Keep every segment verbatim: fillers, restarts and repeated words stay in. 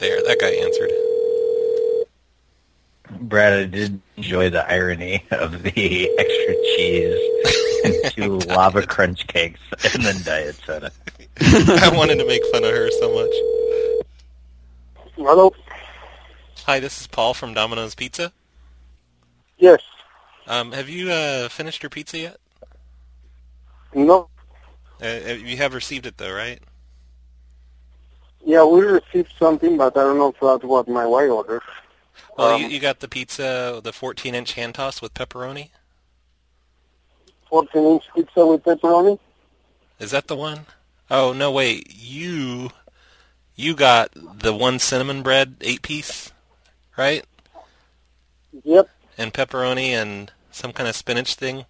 There, that guy answered. Brad, I did enjoy the irony of the extra cheese and two lava crunch cakes and then diet soda. I wanted to make fun of her so much. Hello? Hi, this is Paul from Domino's Pizza. Yes. Um, have you uh, finished your pizza yet? No. Uh, you have received it, though, right? Yeah, we received something, but I don't know if that's what my wife ordered. Well, um, you, you got the pizza, the fourteen-inch hand toss with pepperoni? fourteen-inch pizza with pepperoni? Is that the one? Oh, no, wait. You you got the one cinnamon bread eight-piece, right? Yep. And pepperoni and some kind of spinach thing?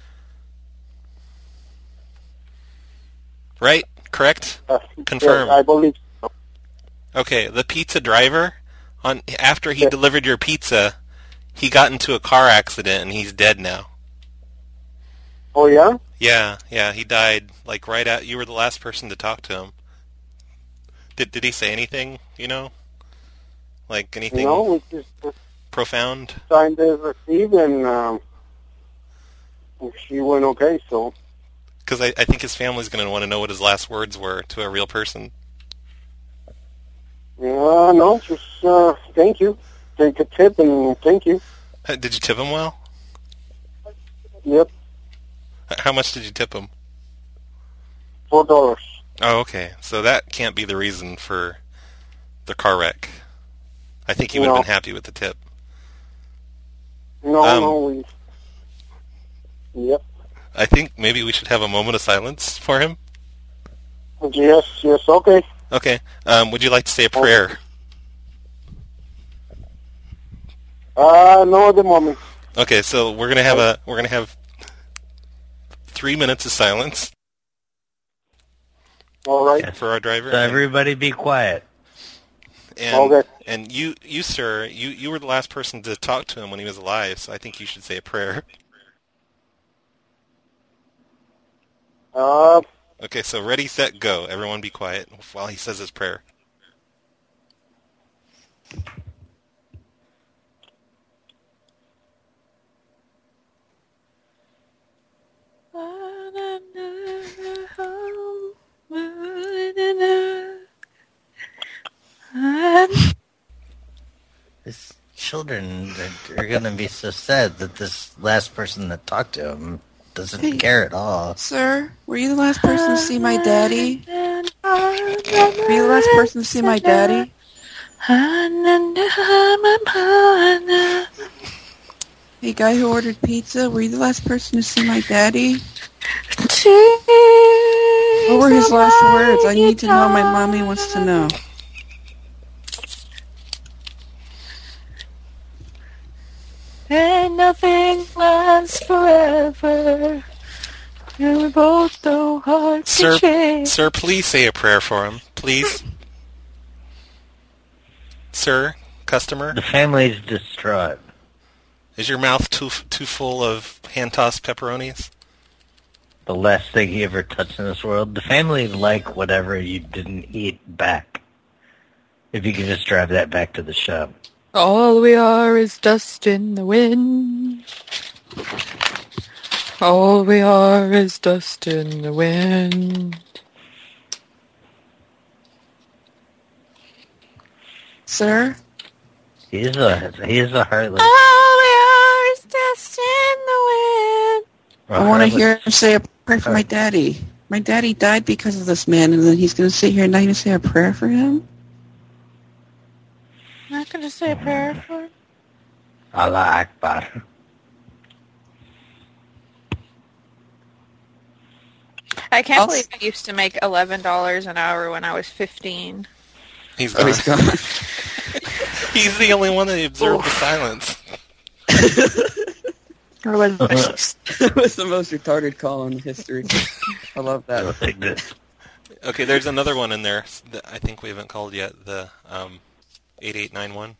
Right? Correct? Uh, Confirm. Yes, I believe so. Okay, the pizza driver, on after he Yeah. delivered your pizza, he got into a car accident and he's dead now. Oh, yeah? Yeah, yeah, he died like right at. You were the last person to talk to him. Did did he say anything? You know, like anything No, we just just profound? signed the receipt, and um, she went okay, so... Because I, I think his family's going to want to know what his last words were to a real person. Uh, no, just uh, thank you. Take a tip, and thank you. Uh, Did you tip him well? Yep, H- How much did you tip him? four dollars. Oh, okay. So that can't be the reason for the car wreck. I think he would have No. been happy with the tip. No, Um, no, we... Yep. I think maybe we should have a moment of silence for him. Yes, yes, okay. Okay. Um, would you like to say a prayer? Uh, no at the moment. Okay, so we're gonna have a we're gonna have three minutes of silence All right. for our driver. So everybody be quiet. And, Okay. and you, you sir, you, you were the last person to talk to him when he was alive, so I think you should say a prayer. Uh, Okay, so ready, set, go. Everyone be quiet while he says his prayer. His children are, are going to be so sad that this last person that talked to him doesn't Hey. care at all. Sir, were you the last person to see my daddy? Were you the last person to see my daddy? Hey, guy who ordered pizza, were you the last person to see my daddy? What were his last words? I need to know. My mommy wants to know. And nothing lasts forever. And we both know hearts Sir, can change. sir, please say a prayer for him, please. Sir, customer, The family's distraught. is your mouth too too full of hand-tossed pepperonis? The last thing he ever touched in this world. The family like whatever you didn't eat back. If you could just drive that back to the shop. All we are is dust in the wind. All we are is dust in the wind. Sir? He's a he's a heartless. All we are is dust in the wind. I want to hear him say a prayer for my daddy. My daddy died because of this man, and then he's going to sit here and not even say a prayer for him? I'm not going to say a prayer for him. Allah Akbar. I can't I'll believe I used to make eleven dollars an hour when I was fifteen. He's Oh, gone. he's gone. He's the only one that observed the silence. Or was That was the most retarded call in history. I love that. Like this. Okay, there's another one in there that I think we haven't called yet, the um, eight eight nine one.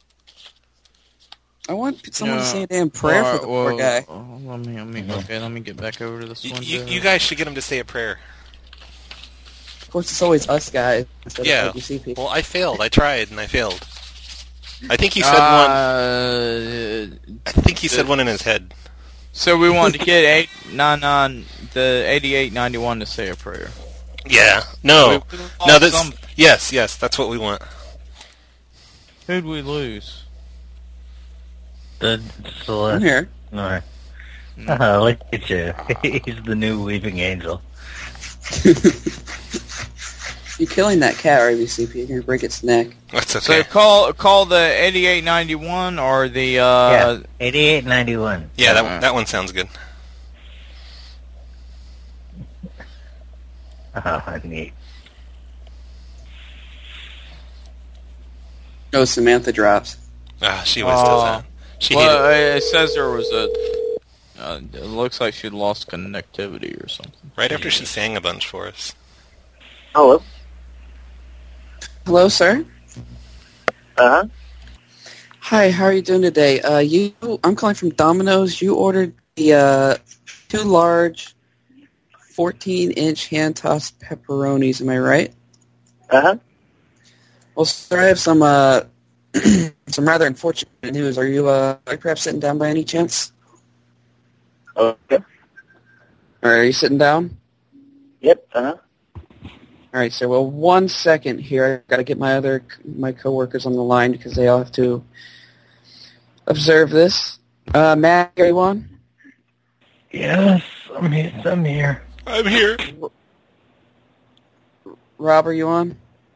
I want someone to Yeah. say a damn prayer Alright, for the poor well, guy. oh, let me, let me, okay, let me get back over to this You, one. you, Joe. you guys should get him to say a prayer. Of course, it's always us guys instead Yeah. of A B C people. Well, I failed. I tried and I failed. I think he said one. Uh, I think he said one in his head. so we want to get eight nine nine the eighty-eight ninety-one to say a prayer. Yeah. No. We- we No. lost That's some- yes. Yes. That's what we want. Who'd we lose? The I'm Celeste. here. Alright. Oh, look at you. He's the new weeping angel. You're killing that cat, or A B C P. You're gonna break its neck. That's So okay. call call the eighty-eight ninety-one or the uh yeah, eighty-eight ninety-one. Yeah. That one- that one sounds good. Oh, neat. No, Samantha drops. Ah, she always Oh. does that. She well, hated it says there was a. Uh, it looks like she lost connectivity or something. right after she sang a bunch for us. Hello. Hello, sir. Uh huh. Hi, how are you doing today? Uh, you, I'm calling from Domino's. You ordered the uh, two large, fourteen-inch hand-tossed pepperonis. Am I right? Uh huh. Well, sir, I have some uh, some rather unfortunate news. Are you uh, are you perhaps sitting down by any chance? Okay. Or are you sitting down? Yep. Uh huh. All right, sir. Well, one second here. I got to get my other my coworkers on the line because they all have to observe this. Uh, Matt, are you on? Yes, I'm here. I'm here. I'm here. Rob, are you on?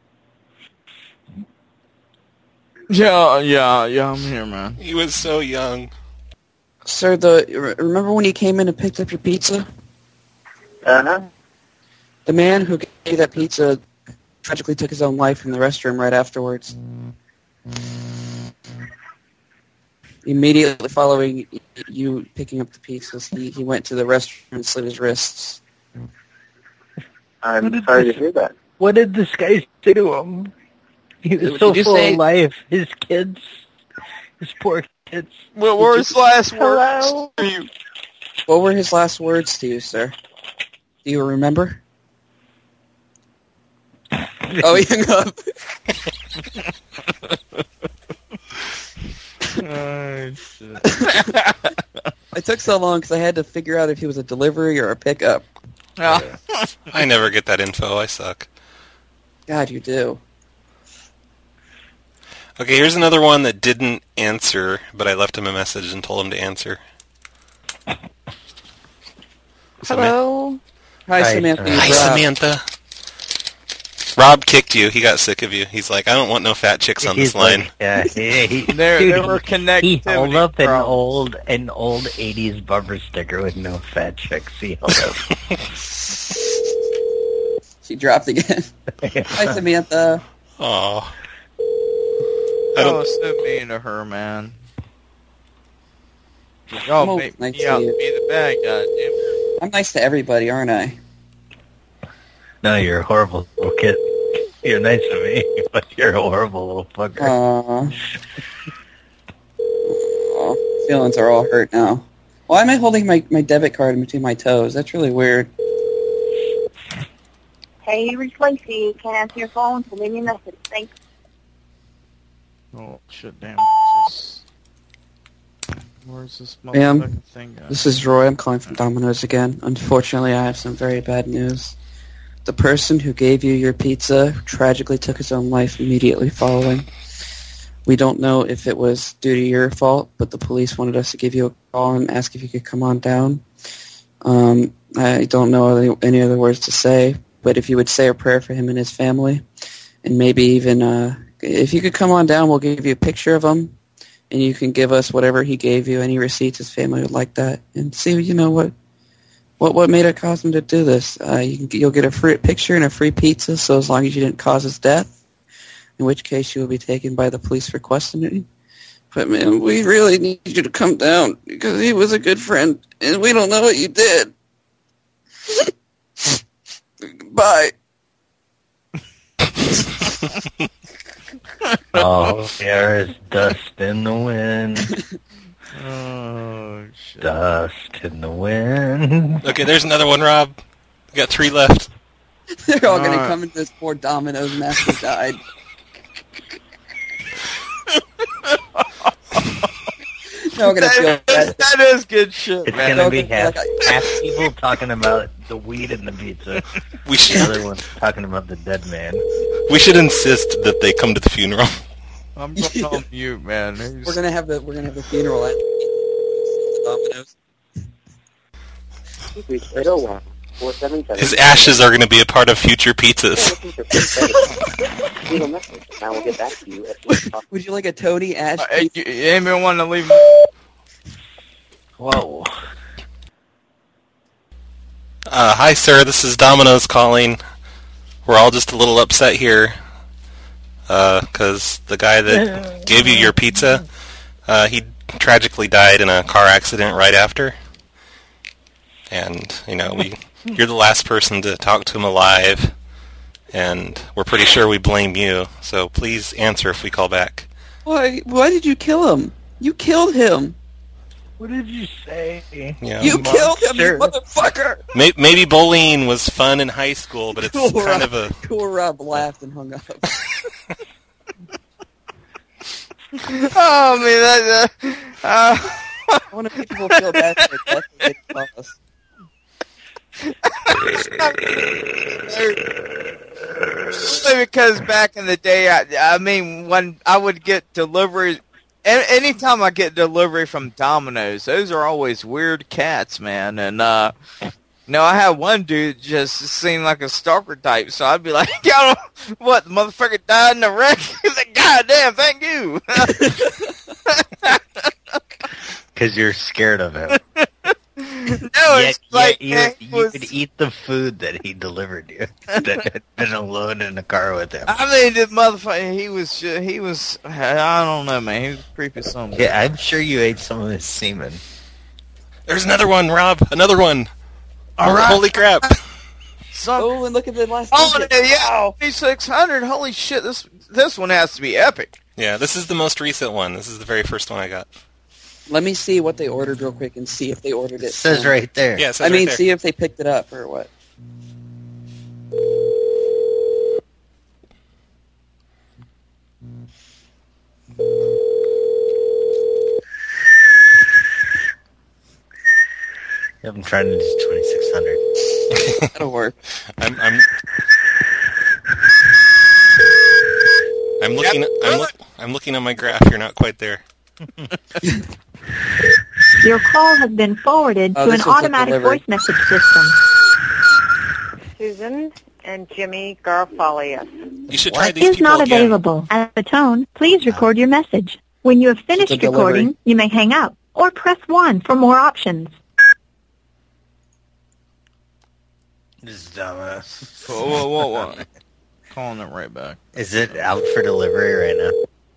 Yeah, yeah, yeah. I'm here, man. He was so young. Sir, the remember when you came in and picked up your pizza? Uh huh. The man who gave you that pizza tragically took his own life in the restroom right afterwards. Immediately following you picking up the pizzas, he, he went to the restroom and slit his wrists. I'm What did sorry this- to hear that. What did this guy say to him? He was Did so you full say- of life. His kids, his poor kids. What were his last Hello? words to you? What were his last words to you, sir? Do you remember? Oh, he hung up. Oh, shit. It took so long because I had to figure out if he was a delivery or a pickup. Ah. I never get that info. I suck. God, you do. Okay, here's another one that didn't answer, but I left him a message and told him to answer. Hello? Hi, Hi, Samantha. sir. Hi, Rob. Samantha. Rob kicked you. He got sick of you. He's like, I don't want no fat chicks on He's this line. like, yeah, he, he, There- dude, there were he- connectivity He held up an problems. old, an old eighties bumper sticker with no fat chicks. He held up. She dropped again. Hi, Samantha. Aw. I Oh, don't. so mean to her, man. Y'all Well, make nice me to out see to you. be the bad guy, damn. I'm nice to everybody, aren't I? No, you're a horrible little kid. You're nice to me, but you're a horrible little fucker. Aww. Aw, feelings are all hurt now. Why am I holding my, my debit card in between my toes? That's really weird. Hey, you reached Lacey. Can't answer your phone, so leave me a message. Thanks. Oh, shit, damn. Where's this, where's this Ma'am, motherfucking thing at? This is Roy. I'm calling from Domino's again. Unfortunately, I have some very bad news. The person who gave you your pizza tragically took his own life immediately following. We don't know if it was due to your fault, but the police wanted us to give you a call and ask if you could come on down. Um, I don't know any, any other words to say, but if you would say a prayer for him and his family, and maybe even uh, if you could come on down, we'll give you a picture of him, and you can give us whatever he gave you, any receipts his family would like that, and see, you know, what what what made it cause him to do this. Uh, you can, you'll get a free picture and a free pizza, so as long as you didn't cause his death, in which case you will be taken by the police for questioning. But, man, we really need you to come down, because he was a good friend, and we don't know what you did. Bye. Oh, there is dust in the wind. Oh, shit. Dust in the wind. Okay, there's another one, Rob. We got three left. They're all going to Alright. come into this poor Domino's and after he died. They're all going to feel That bad. is, that is good shit, It's man. gonna be Like half, a- half people talking about the weed in the pizza. We The should other one's talking about the dead man. we should insist that they come to the funeral. I'm going on mute, man. We're going to have the we're going to have the funeral at Domino's. eight oh one, four seven seven. His ashes are going to be a part of future pizzas. Leave a message, and I will get back to you as soon as possible. Would you like a Tony Ash? Uh, hey, you- anyone want to leave? Whoa. Uh, hi, sir. This is Domino's calling. We're all just a little upset here because the guy that gave you your pizza, uh, he tragically died in a car accident right after. And, you know, we you're the last person to talk to him alive, and we're pretty sure we blame you. So please answer if we call back. Why? Why did you kill him? You killed him. What did you say? You, know, You killed him, you monster. motherfucker. may, maybe bullying was fun in high school, but it's Cool kind Rob, of a Cool Rob laughed and hung up. Oh, man, that, that, uh, I want to make people feel bad for the death of Nick Thomas. Only because back in the day, I, I mean, when I would get deliveries, a- anytime I get delivery from Domino's, those are always weird cats, man. And, uh, you know, I had one dude just seemed like a stalker type, so I'd be like, yo, what, the motherfucker died in a wreck? He's like, God damn, thank you. Because you're scared of him. No, it's Yet, like, yet you, man, he you was- could eat the food that he delivered you. That had been alone in the car with him. I mean, the motherfucker, he was, ju- he was, I don't know, man, he was creepy something. Yeah, I'm sure you ate some of his semen. There's another one, Rob. Another one. All right. Holy crap. Some, Oh, and look at the last oh, digit. yeah, twenty-six hundred, holy shit, this, this one has to be epic. Yeah, this is the most recent one. This is the very first one I got. Let me see what they ordered real quick and see if they ordered it. It says from- right there. Yeah, it says I mean, right there. see if they picked it up or what. I'm trying to do twenty-six hundred. That'll work. I'm I'm I'm looking I'm, look, I'm looking on my graph. You're not quite there. Your call has been forwarded Oh, to this an was a automatic delivery. voice message system. Susan and Jimmy Garofalius. You should try Is these people not again. available. At the tone, please record your message. When you have finished a delivery. recording, you may hang up or press one for more options. This is dumbass. Whoa, whoa, whoa, whoa. Calling it right back. Is it out for delivery right now?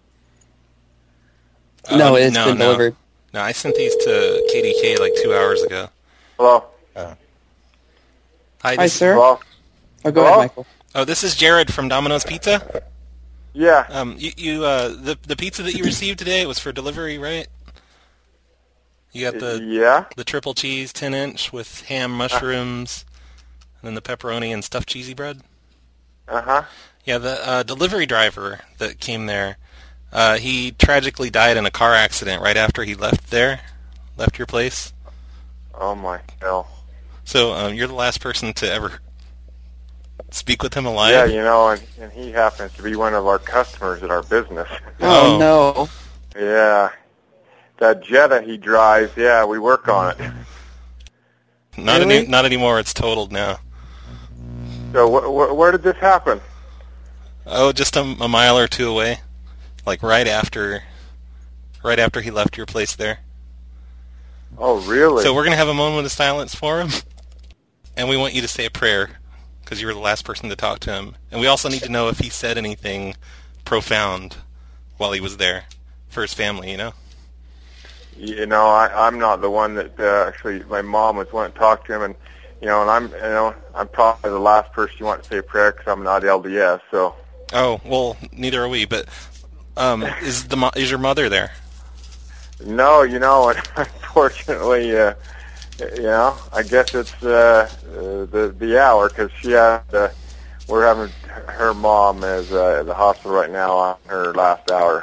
Uh, no, it's no, been no. delivered. No, I sent these to K D K like two hours ago. Hello? Hi, Hi, this, sir. Hello? Oh, go Hello? ahead, Michael. Oh, this is Jared from Domino's Pizza. Yeah. Um, you, you uh, the the pizza that you received today was for delivery, right? You got the Yeah? the triple cheese ten inch with ham, mushrooms, and then the pepperoni and stuffed cheesy bread. Uh-huh. Yeah, the uh, delivery driver that came there, uh, he tragically died in a car accident right after he left there, left your place. Oh, my hell. So um, you're the last person to ever speak with him alive. Yeah, you know, and, and he happens to be one of our customers at our business. Oh, Oh. no. Yeah. That Jetta he drives, yeah, we work on it. Not Really? any, not anymore. It's totaled now. So wh- wh- where did this happen? Oh, just a, a mile or two away, like right after, right after he left your place there. Oh, really? So we're gonna have a moment of silence for him, and we want you to say a prayer because you were the last person to talk to him, and we also need to know if he said anything profound while he was there for his family. You know. You know, I, I'm not the one that uh, actually. My mom was wanting to talk to him, and you know, and I'm, you know, I'm probably the last person you want to say a prayer because I'm not L D S. So Oh well, neither are we. But um, is the mo- is your mother there? no, you know, and unfortunately, uh, you know, I guess it's uh, uh, the the hour because she had. Uh, we're having her mom is uh, at the hospital right now on her last hour.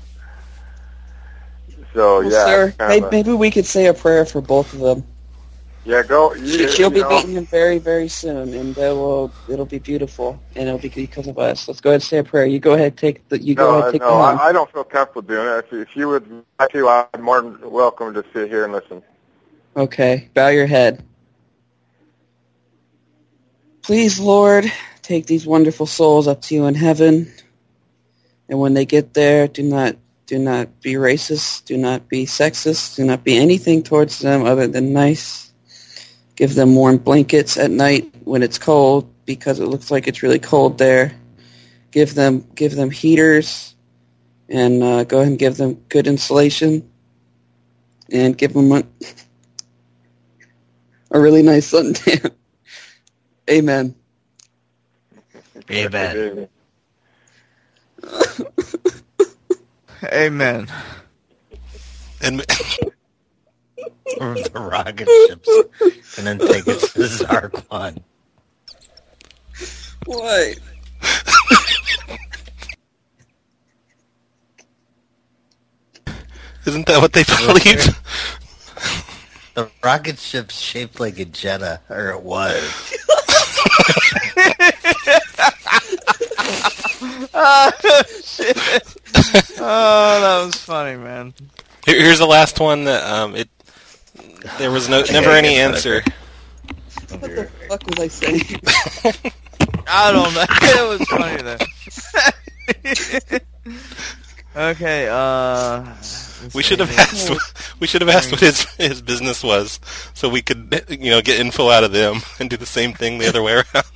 So Well, yeah, sir, it's kind may- of a- maybe we could say a prayer for both of them. yeah, go. She, You, she'll you be know, meeting him very, very soon, and it will it'll be beautiful, and it'll be because of us. Let's go ahead and say a prayer. You go ahead, take the. You go No, ahead, take no, the helm. I, I don't feel comfortable doing it. If, you- if you would like to, I'm more than welcome to sit here and listen. Okay, bow your head. Please, Lord, take these wonderful souls up to you in heaven, and when they get there, do not do not be racist, do not be sexist, do not be anything towards them other than nice. Give them warm blankets at night when it's cold, because it looks like it's really cold there. Give them give them heaters, and uh, go ahead and give them good insulation, and give them a, a really nice suntan. Amen. Amen. Amen. And Or the rocket ships. And then take it to Zarquan. What? isn't that what they believe? The rocket ship's shaped like a Jetta, or it was. Oh, shit. Oh, that was funny, man. Here, here's the last one that um it there was no never I any guess answer. What the fuck was I saying? I don't know. It was funny, though. Okay, uh... We should have asked. We should have asked what his his business was, so we could you know get info out of them and do the same thing the other way around.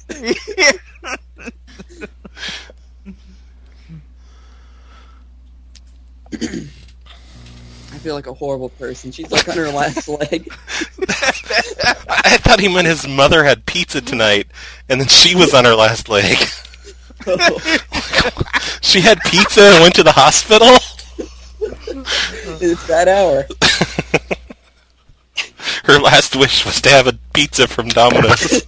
I feel like a horrible person. She's like on her last leg. I thought he meant his mother had pizza tonight, and then she was on her last leg. She had pizza and went to the hospital. It's that hour. Her last wish was to have a pizza from Domino's.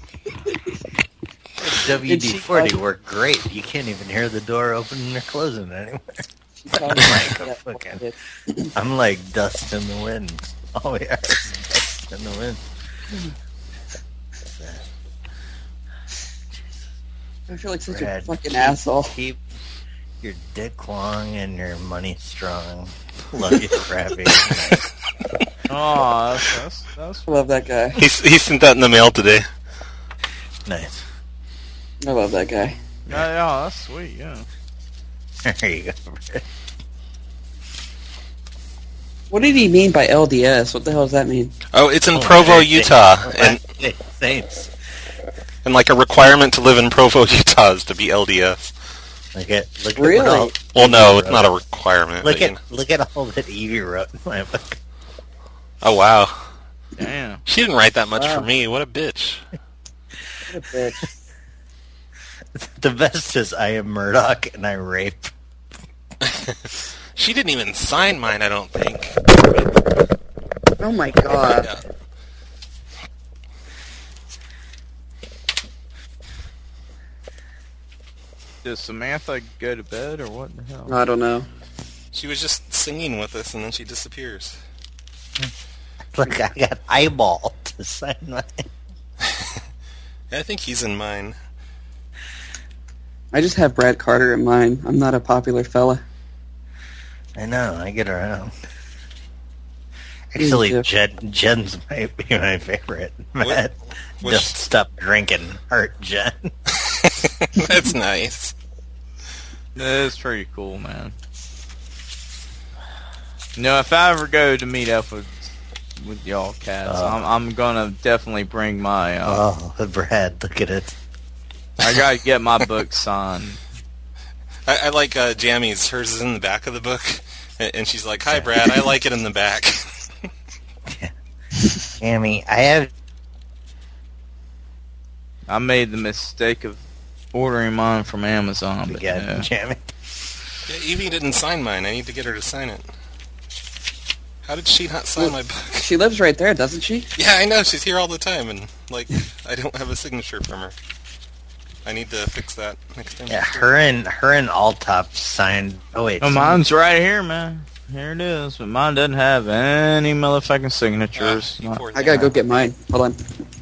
W D forty worked great. You can't even hear the door opening or closing anymore. Like a fucking- I'm like dust in the wind. Oh yeah, dust in the wind. I feel like such Brad, a fucking keep- asshole. Keep your dick long and your money strong. Love you, Krabby. Oh, that's, that's, that's I love that guy. He he sent that in the mail today. Nice. I love that guy. yeah, yeah, that's sweet, yeah. There you go, Brad. What did he mean by L D S? What the hell does that mean? Oh, it's in Oh, Provo, hey, Utah, hey, and hey, Saints. and like a requirement to live in Provo, Utah is to be L D S. Look at look Really? at what all Well, no, Evie it's not a wrote. requirement. Look but, you at know. look at all that Evie wrote in my book. Oh wow, Damn. she didn't write that much Wow. for me. What a bitch. What a bitch. The best is I am Murdoch and I rape. She didn't even sign mine, I don't think. Oh my god. Yeah. Does Samantha go to bed, or what the hell? I don't know. She was just singing with us, and then she disappears. Look, I got eyeball to sign mine. Yeah, I think he's in mine. I just have Brad Carter in mind. I'm not a popular fella. I know, I get around. Actually, Yeah. Jen, Jen's might be my favorite. Matt, what- don't stop drinking. Hurt Jen. That's nice. That's pretty cool, man. You know, if I ever go to meet up with with y'all cats, Uh. I'm I'm gonna definitely bring my. Uh, Oh, Brad, look at it. I gotta get my book signed. I, I like uh, Jammy's. Hers is in the back of the book, and, and she's like, "Hi, Brad. I like it in the back." Amy, I have... I made the mistake of ordering mine from Amazon, but Yeah, no. Jamie. Yeah, Evie didn't sign mine. I need to get her to sign it. How did she not sign my book? She lives right there, doesn't she? Yeah, I know. She's here all the time, and like, I don't have a signature from her. I need to fix that next time. Yeah, her and her and Altop signed. Oh wait, Oh, mine's right here, man. Here it is, but mine doesn't have any motherfucking signatures. Ah, you poor I thing. gotta go get mine. Hold on.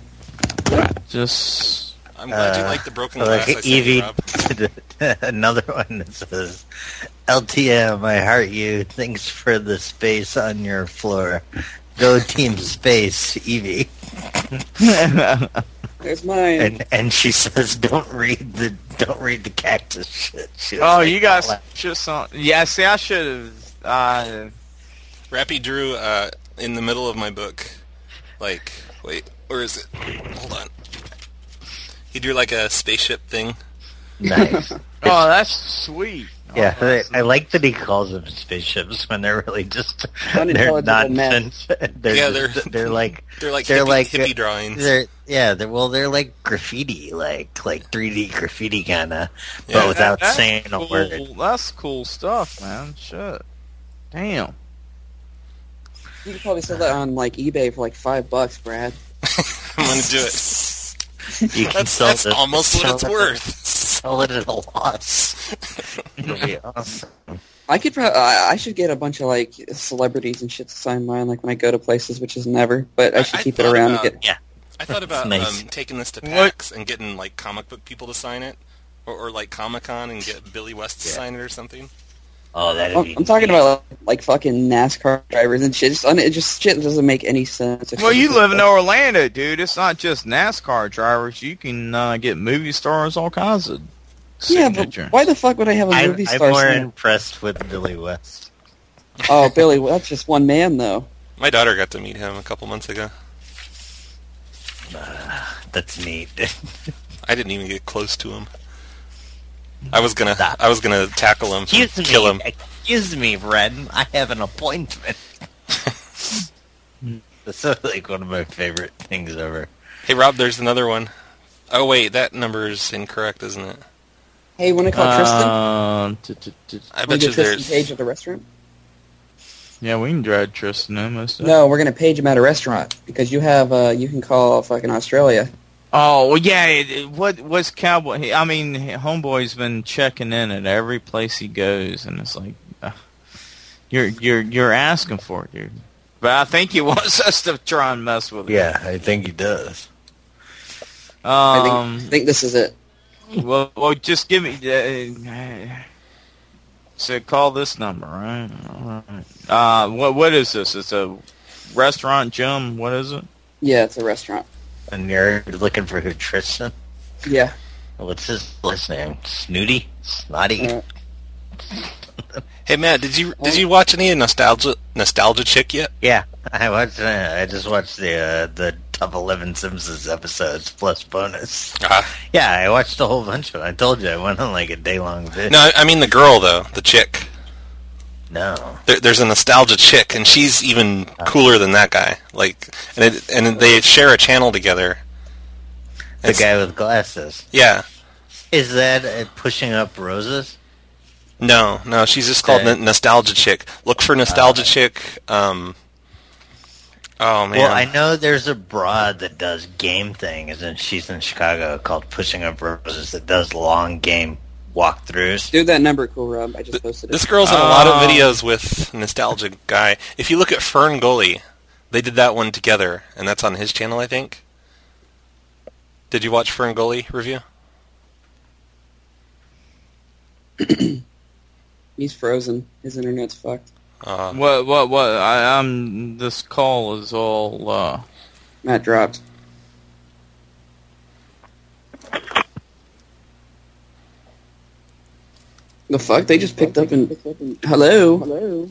Just I'm glad you Uh, like the broken like glass I sent you, Evie, Rob. another one that says, "L T M, I heart you. Thanks for the space on your floor. Go Team Space, Evie." There's mine. And and she says, "Don't read the don't read the cactus shit." She was oh, like, you guys "All should some. Yeah, see, I should have. Uh, Rappy drew uh, in the middle of my book, like, wait, where is it? Hold on. He drew like a spaceship thing. nice." oh, that's sweet. Yeah, Oh, I, that's- I like that he calls them spaceships when they're really just they're Unintelligible nonsense. They're Yeah, just- they're- they're like They're like They're hippie, like, hippie uh, drawings. they're yeah they're well they're like graffiti like like three D graffiti kind of Yeah. but without That- that's saying a cool. word. That's cool stuff, man. Shit. Damn. You could probably sell that on like eBay for like five bucks, Brad. I'm gonna do it. You can That's, sell that's this- almost what sell it's it- worth. Sell it at a loss. It'll be awesome. I could probably. I I should get a bunch of like celebrities and shit to sign mine, like when I go to places, which is never. But I should I keep it thought around about- and get. I thought about Nice. um, taking this to What? PAX and getting like comic book people to sign it, or, or like Comic Con and get Billy West to Yeah. sign it or something. Oh, that'd I'm, be. I'm talking about like, like fucking NASCAR drivers and shit. Just, it just shit doesn't make any sense. Well, you live in Orlando, dude. It's not just NASCAR drivers. You can uh, get movie stars, all kinds of Yeah, but signature. why the fuck would I have a I'm, movie I'm star? more sign- impressed with Billy West. Oh, Billy, well, that's just one man though. My daughter got to meet him a couple months ago. That's neat. I didn't even get close to him. I was gonna, I was gonna tackle him, Excuse and me, kill him. excuse me, Red. I have an appointment. That's like one of my favorite things ever. Hey Rob, there's another one. Oh wait, that number is incorrect, isn't it? Hey, want to call Tristan? Um, t- t- t- I Want bet to you get Tristan there's. Page at the restaurant? yeah, we can drag Tristan in. Most of No, we're gonna page him at a restaurant because you have. Uh, you can call fucking Australia. Oh well, yeah. It, it- what what's Cowboy? he- I mean, Homeboy's been checking in at every place he goes, and it's like, uh, you're you're you're asking for it, dude. But I think he wants us to try and mess with it. Yeah, I think he does. I think. Um. I think this is it. Well, well, just give me. Uh, so call this number, right? All right. Uh, what what is this? It's a restaurant, Jim. What is it? Yeah, it's a restaurant. And you're looking for who, Tristan? Yeah. What's his last name? Snooty? Snotty? Uh, Hey Matt, did you did you watch any of Nostalgia Nostalgia Chick yet? Yeah, I watched. Uh, I just watched the uh, the top eleven Simpsons episodes plus bonus. Ah. Yeah, I watched a whole bunch of it. I told you I went on like a day long vid. No, I- I mean the girl though, the chick. No. There, there's a Nostalgia Chick, and she's even cooler than that guy. Like, and it, and they share a channel together. The It's- guy with glasses. Yeah. Is that uh, Pushing Up Roses? No, no, she's just called Okay. N- Nostalgia Chick. Look for Nostalgia Chick. Um, oh man. Well, I know there's a broad that does game things, and she's in Chicago called Pushing Up Roses that does long game walkthroughs. do that number, cool Rob. I just posted it. This girl's in a lot of Oh. videos with Nostalgia Guy. If you look at Fern Gully, they did that one together, and that's on his channel, I think. Did you watch Fern Gully review? He's frozen. His internet's fucked. Uh, What what what? I, I'm. This call is all. Uh, Matt dropped. The fuck? They just picked up and... Hello? Hello?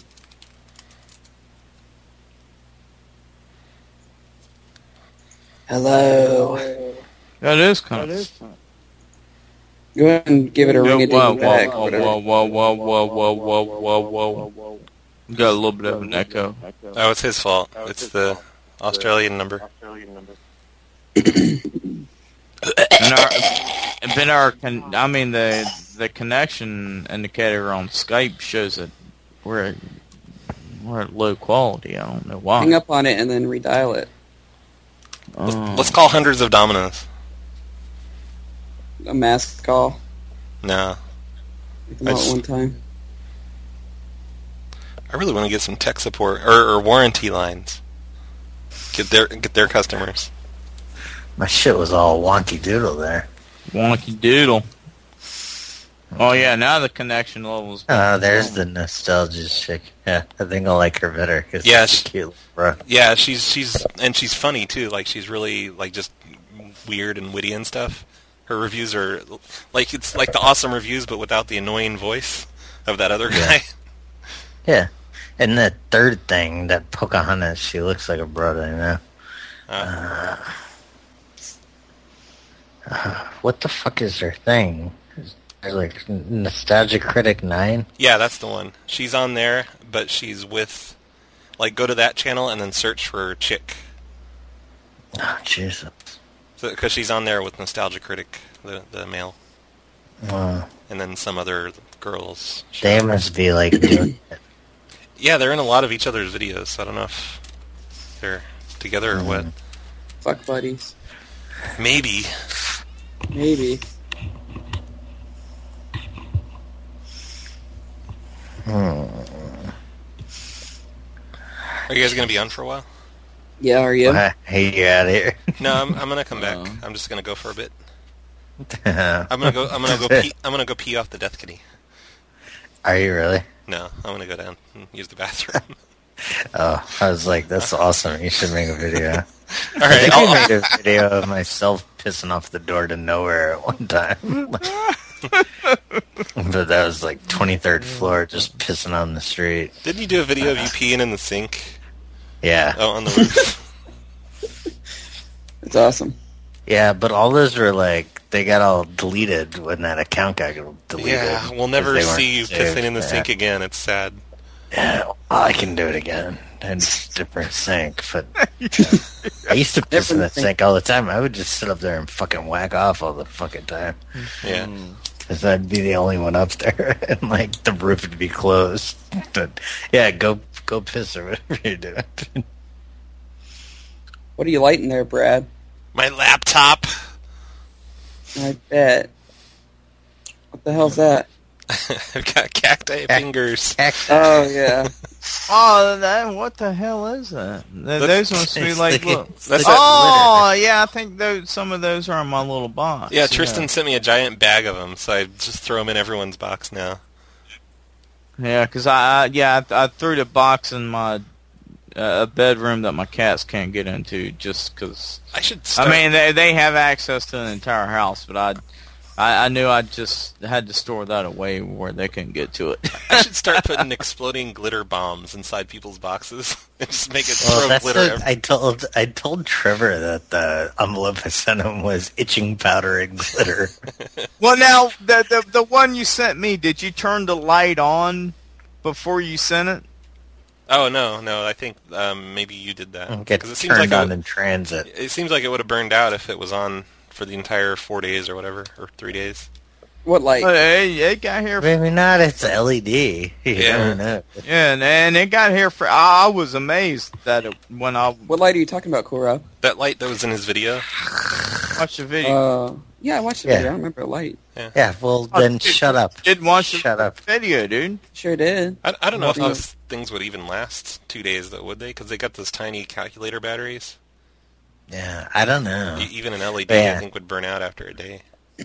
Hello? that is kind of. Go ahead and give it a ring a Whoa, ding back. whoa, whatever. whoa, whoa, whoa, whoa, whoa, whoa, whoa, whoa, whoa. Got a little bit of an echo. oh, it's his fault. It's the Australian number. And our, but our, con- I mean the the connection indicator on Skype shows that we're we're at low quality. I don't know why. Hang up on it and then redial it. Let's, Oh. let's call hundreds of Dominoes. A mass call. No. Make them all I at just- one time. I really want to get some tech support or, or warranty lines. Get their get their customers. My shit was all wonky doodle there. Wonky doodle. Oh yeah, now the connection levels. Oh, there's the nostalgia chick. Yeah, I think I like her better. Cause Yeah, she's she- cute, bro. Yeah, she's she's and she's funny too. Like she's really like just weird and witty and stuff. Her reviews are like it's like the awesome reviews, but without the annoying voice of that other guy. Yeah. And the third thing, that Pocahontas, she looks like a brother, you know? Uh, Uh, uh, what the fuck is her thing? There's like Nostalgia Critic nine? yeah, that's the one. She's on there, but she's with like go to that channel and then search for chick Oh, Jesus. because she's on there with Nostalgia Critic, the the male, Uh, and then some other girls. they must be like doing it. Yeah, they're in a lot of each other's videos. So I don't know if they're together or what. Fuck buddies. Maybe. Maybe. Hmm. Are you guys gonna be on for a while? Yeah, are you? Well, hey, you out of here. No, I'm I'm gonna come back. Uh. I'm just gonna go for a bit. I'm gonna go. I'm gonna go. Pee, I'm gonna go pee off the death kitty. Are you really? No, I'm gonna go down and use the bathroom. Oh, I was like, that's awesome. You should make a video. All I right, think I'll, I made a video of myself pissing off the door to nowhere at one time. But that was like twenty-third floor, just pissing on the street. didn't you do a video of you peeing in the sink? Yeah. Oh, on the roof. It's awesome. Yeah, but all those were like, they got all deleted when that account got deleted. Yeah, we'll never 'cause they see you weren't saved. pissing in the Yeah. sink again. It's sad. Yeah, well, I can do it again. And it's a different sink, but I used to piss in Different that sink. sink all the time. I would just sit up there and fucking whack off all the fucking time. Yeah. Because I'd be the only one up there, and like the roof would be closed. But yeah, go go piss or whatever you're doing. What are you lighting there, Brad? My laptop. I bet. What the hell's that? I've got cacti fingers. Oh, yeah. Oh, that, what the hell is that? Th- That's- those must be It's like, the- look. it's That's the Oh, yeah, I think those some of those are in my little box. Yeah, Tristan sent me a giant bag of them, so I just throw them in everyone's box now. Yeah, because I, I yeah I, I threw the box in my uh, bedroom that my cats can't get into just because. I should. Start, I mean, they they have access to the entire house, but I, I I knew I just had to store that away where they couldn't get to it. I should start putting exploding glitter bombs inside people's boxes and just make it Well, throw that's glitter. what every- I told I told Trevor that the envelope I sent him was itching powder and glitter. Well, now the, the the one you sent me, did you turn the light on before you sent it? Oh no, no! I think um, maybe you did that It gets it turned seems like on it, in transit. it seems like it would have burned out if it was on for the entire four days or whatever, or three days. What light? But it, it got here. Maybe not. It's L E D. You Yeah. never know. Yeah, and, and it got here for. I, I was amazed that it, when I What light are you talking about, Kuro? That light that was in his video. watched the video. Uh, yeah, I watched the Yeah. video. I don't remember the light. Yeah. Well, Oh, then dude, shut up. Didn't watch the Shut up. video, dude. Sure did. I, I don't know if Well, those things would even last two days, though, would they? Because they got those tiny calculator batteries. Yeah. I don't know. E- Even an L E D, Yeah. I think, would burn out after a day.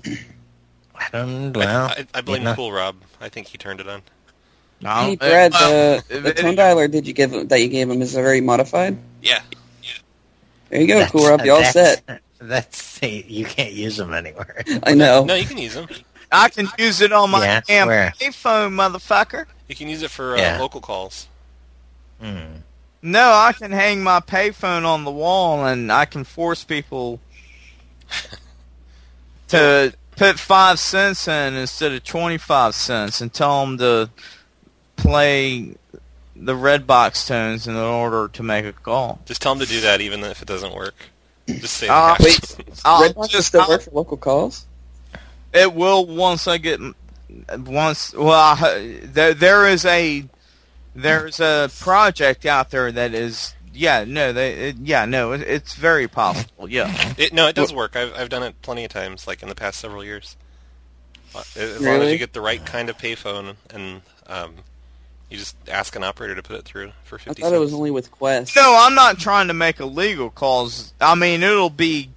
I don't. I- Well, I, I blame you know. Cool Rob. I think he turned it on. No, Hey, it- Brad, well, the, it- the it- tone dialer did you give him, that you gave him is very modified? Yeah. There you go, That's- Cool Rob. You all that's- set. That's you can't use them anywhere. I know. No, you can use them. I can use it on my Yeah, damn where? iPhone, motherfucker. You can use it for uh, Yeah. local calls. Hmm. No, I can hang my payphone on the wall and I can force people to put five cents in instead of twenty-five cents and tell them to play the red box tones in order to make a call. Just tell him to do that, even if it doesn't work. Just say Uh, the wait. hash. I'll Red Box just- still I'll- work for local calls? It will once I get once. Well, I, there there is a there's a project out there that is, yeah, no, they, it, yeah, no, it, it's very possible, yeah. It, no, it does work. I've I've done it plenty of times, like in the past several years. As long as Really? you get the right kind of payphone, and um, you just ask an operator to put it through for I fifty thought cents. it was only with Quest. No, I'm not trying to make illegal calls. I mean, it'll be,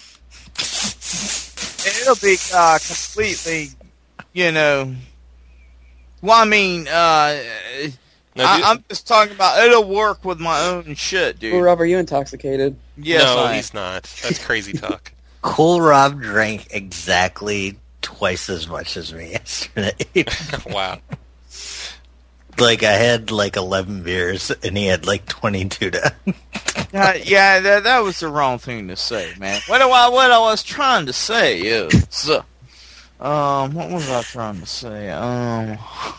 it'll be uh, completely, you know. Well, I mean, uh, No, I, dude- I'm just talking about it'll work with my own shit, dude. Well, Rob, are you intoxicated? Yes, no, I am. he's not. That's crazy talk. Cool Rob drank exactly twice as much as me yesterday. Wow. Like, I had like eleven beers, and he had like twenty-two down. Uh, yeah, that, that was the wrong thing to say, man. What, do I, what I was trying to say is, uh, um, what was I trying to say? Um,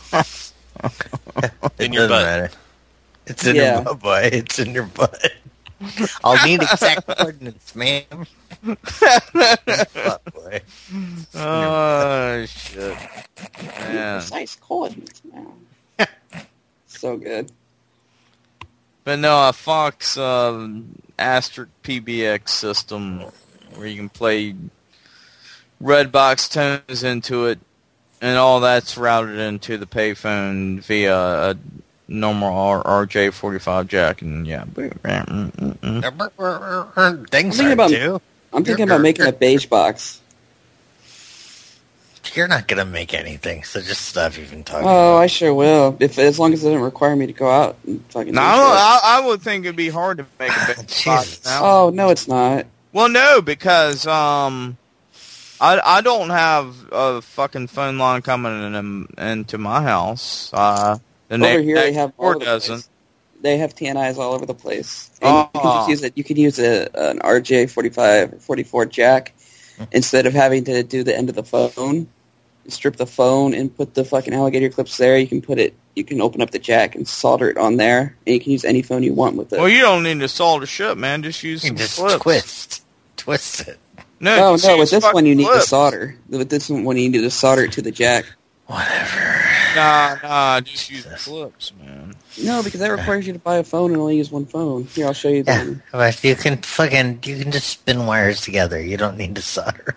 It In your doesn't butt. matter. It's in Yeah. your butt, boy. It's in your butt. I'll need exact coordinates, ma'am. Butt, boy. oh shit, man. Precise coordinates, man. So good. But no, a Fox um, Asterisk P B X system where you can play Redbox tones into it, and all that's routed into the payphone via a normal R J forty-five jack, and yeah. Things thinking are about- too. I'm thinking about making a beige box. You're not gonna make anything, so just stop even talking. Oh, about I sure will. If as long as it doesn't require me to go out and fucking. No, do I, shit. don't- I, I would think it'd be hard to make a big Jesus. box now. Oh no, it's not. Well, no, because um, I I don't have a fucking phone line coming in, into my house. Uh, the Over next here they have all door over the doesn't. place. They have T N Is all over the place. And you can Oh. just use it. You could use a, an R J forty-five or forty-four jack instead of having to do the end of the phone. Strip the phone and put the fucking alligator clips there. You can put it. You can open up the jack and solder it on there, and you can use any phone you want with it. Well, you don't need to solder shit, man. Just use You some just clips. twist, twist it. No, oh just no! use With this fucking one, you need clips. to solder. With this one, you need to solder it to the jack. Whatever. Nah, nah, just use the clips, man. No, because that requires you to buy a phone and only use one phone. Here, I'll show you. Yeah, The, but you can fucking you can just spin wires together. You don't need to solder.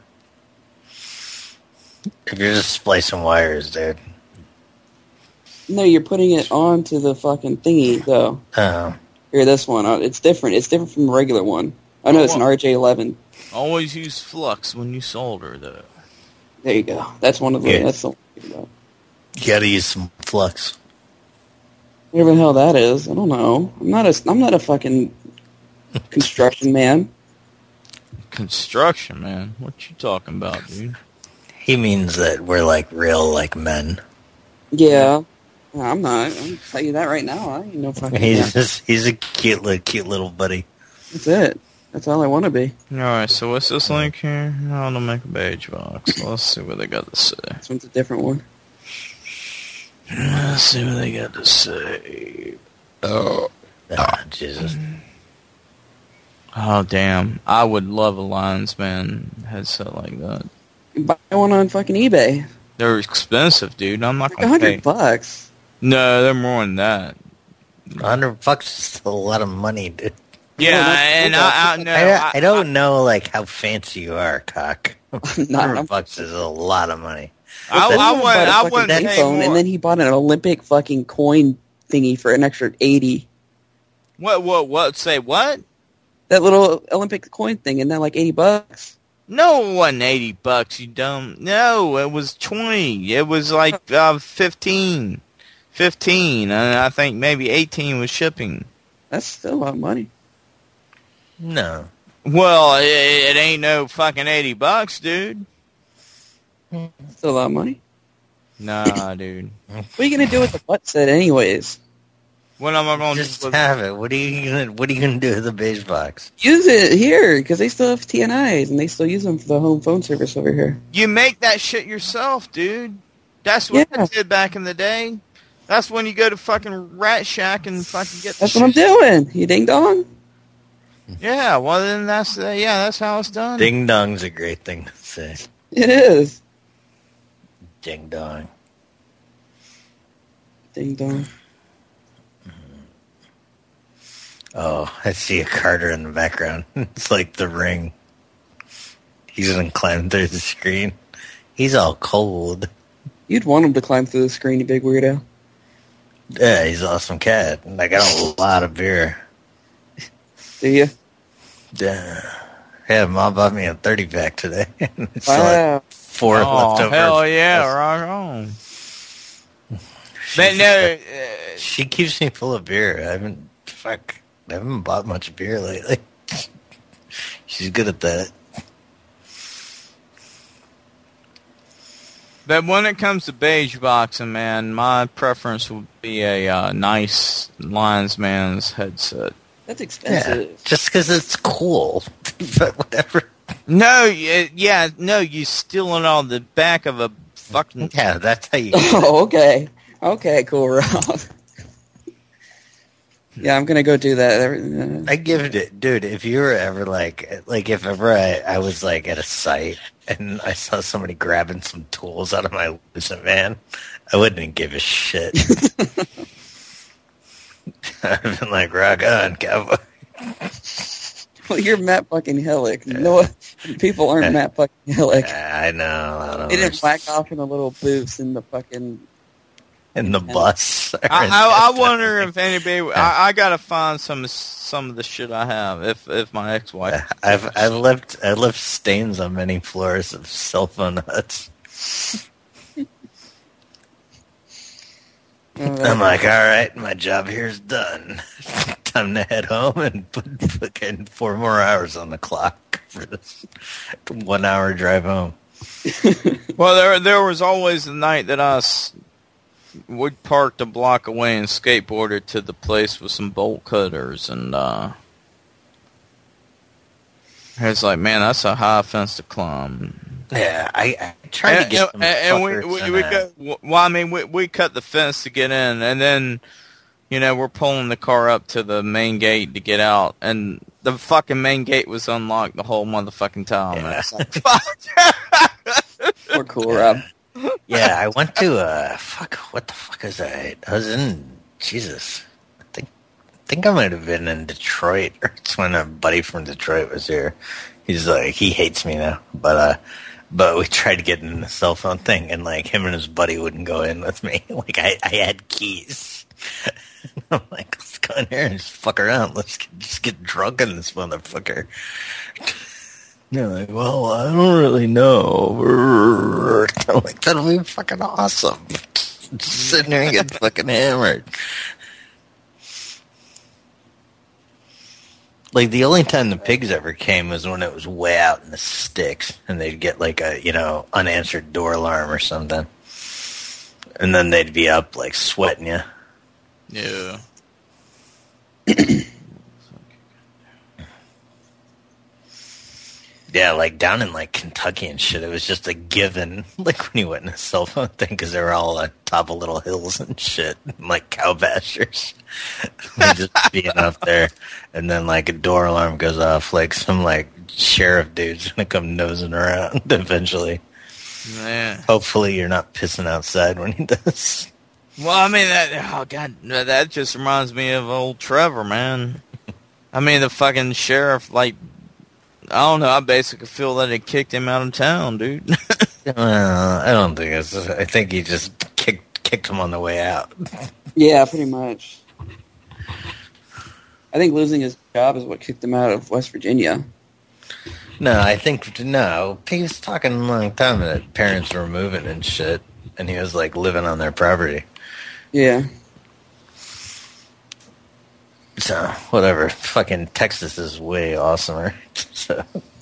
If you're just splicing wires, dude. no, you're putting it onto the fucking thingy, though. Oh, Here, this one. Uh, It's different. It's different from the regular one. I know Oh, it's an well. R J eleven. Always use flux when you solder, though. There you go. That's one of the. Yeah. That's the one I'm thinking about. you gotta use some flux. Whatever the hell that is, I don't know. I'm not a. I'm not a fucking construction man. Construction, man. What you talking about, dude? He means that we're like real like men. Yeah, No, I'm not. I'll tell you that right now. I ain't no fucking. He's man. just he's a cute little cute little buddy. That's it. That's all I want to be. Alright, so what's this link here? I want to make a beige box. Let's see what they got to say. This one's a different one. Let's see what they got to say. Oh, oh Jesus! Oh, damn. I would love a Lionsman headset like that. You buy one on fucking eBay. They're expensive, dude. I'm not Like a going to pay. hundred bucks. No, they're more than that. A hundred bucks is still a lot of money, dude. Yeah, that's and cool. I, I know. I, don't- I I, don't know like how fancy you are, cock. Not- Hundred bucks is a lot of money. I, This I, one wouldn't, bought a I fucking wouldn't pay pay phone, more. and then he bought an Olympic fucking coin thingy for an extra eighty. What, what, what? Say what? That little Olympic coin thing, and that like eighty bucks. No, it wasn't eighty bucks, you dumb. No, it was twenty. It was like uh, fifteen. Fifteen, and I think maybe eighteen was shipping. That's still a lot of money. No, Well, it, it ain't no fucking eighty bucks, dude. Still a lot of money. Nah, dude. What are you gonna do with the butt set, anyways? What am I going to just do with have it. What are you gonna What are you gonna do with the beige box? Use it here because they still have T N Is and they still use them for the home phone service over here. You make that shit yourself, dude. That's what Yeah. I did back in the day. That's when you go to fucking Rat Shack and fucking get the That's what I'm shit. doing. You ding dong. Yeah, well then that's uh, yeah, that's how it's done. Ding dong's a great thing to say. It is Ding dong. ding dong. Oh, I see a Carter in the background. It's like The Ring. He's gonna climb through the screen. He's all cold. You'd want him to climb through the screen, you big weirdo. Yeah, he's an awesome cat. And I got a lot of beer. Do you? Yeah. Yeah, Mom bought me a thirty pack today. It's Wow. like four Oh, left over. hell yeah, right on. But no, uh, She keeps me full of beer. I haven't, fuck, I haven't bought much beer lately. She's good at that. but when it comes to beige boxing, man, my preference would be a uh, nice Lionsman's headset. That's Yeah, expensive. just because it's cool. But whatever. No, y- yeah, no, you stealing on the back of a fucking... Yeah, that's how you. Oh, okay. Okay, cool, Rob. Yeah, I'm gonna go do that. Every- uh, I give it, dude. If you were ever like, like if ever I, I was like at a site and I saw somebody grabbing some tools out of my Lucent van, I wouldn't give a shit. I'd have been like, rock on, cowboy. Well, you're Matt fucking Hillick. No, people aren't Matt fucking Hillick. I know. I don't They didn't know. whack off in the little booths in the fucking... In the bus. I, I, I wonder if anybody... I, I gotta find some some of the shit I have, if if my ex-wife... I've I've left I left stains on many floors of cell phone huts. I'm like, all right, my job here's done. Time to head home and put fucking four more hours on the clock for this one-hour drive home. Well, there there was always the night that I s- would park a block away and skateboarded to the place with some bolt cutters, and uh, it's like, man, that's a high fence to climb. Yeah, I, I tried to get and, some and we fuckers we, in we a- go, well, I mean, we we cut the fence to get in, and then you know we're pulling the car up to the main gate to get out, and the fucking main gate was unlocked the whole motherfucking time. Yeah. And it's like, fuck. We're cool, Rob. Yeah, I went to uh fuck. What the fuck is that? I was in Jesus. I think I think I might have been in Detroit. Or it's when a buddy from Detroit was here. He's like he hates me now, but uh, but we tried to get in the cell phone thing, and like him and his buddy wouldn't go in with me. Like I I had keys. I'm like, let's go in here and just fuck around. Let's get, just get drunk in this motherfucker. They're like, well, I don't really know. I'm like, that'll be fucking awesome. Just sitting there and get fucking hammered. Like, the only time the pigs ever came was when it was way out in the sticks, and they'd get, like, a, you know, unanswered door alarm or something. And then they'd be up, like, sweating you. Yeah. Yeah, like down in like Kentucky and shit, it was just a given. Like when you went in a cell phone thing, because they were all on top of little hills and shit, like cow pastures. Just being up there, and then like a door alarm goes off, like some like sheriff dude's gonna come nosing around eventually. Man. Hopefully, you're not pissing outside when he does. Well, I mean that. Oh God, that just reminds me of old Trevor, man. I mean the fucking sheriff, like. I don't know. I basically feel that it kicked him out of town, dude. Well, I don't think it's. I think he just kicked kicked him on the way out. Yeah, pretty much. I think losing his job is what kicked him out of West Virginia. No, I think no. He was talking a long time that parents were moving and shit, and he was like living on their property. Yeah. So whatever. Fucking Texas is way awesomer. So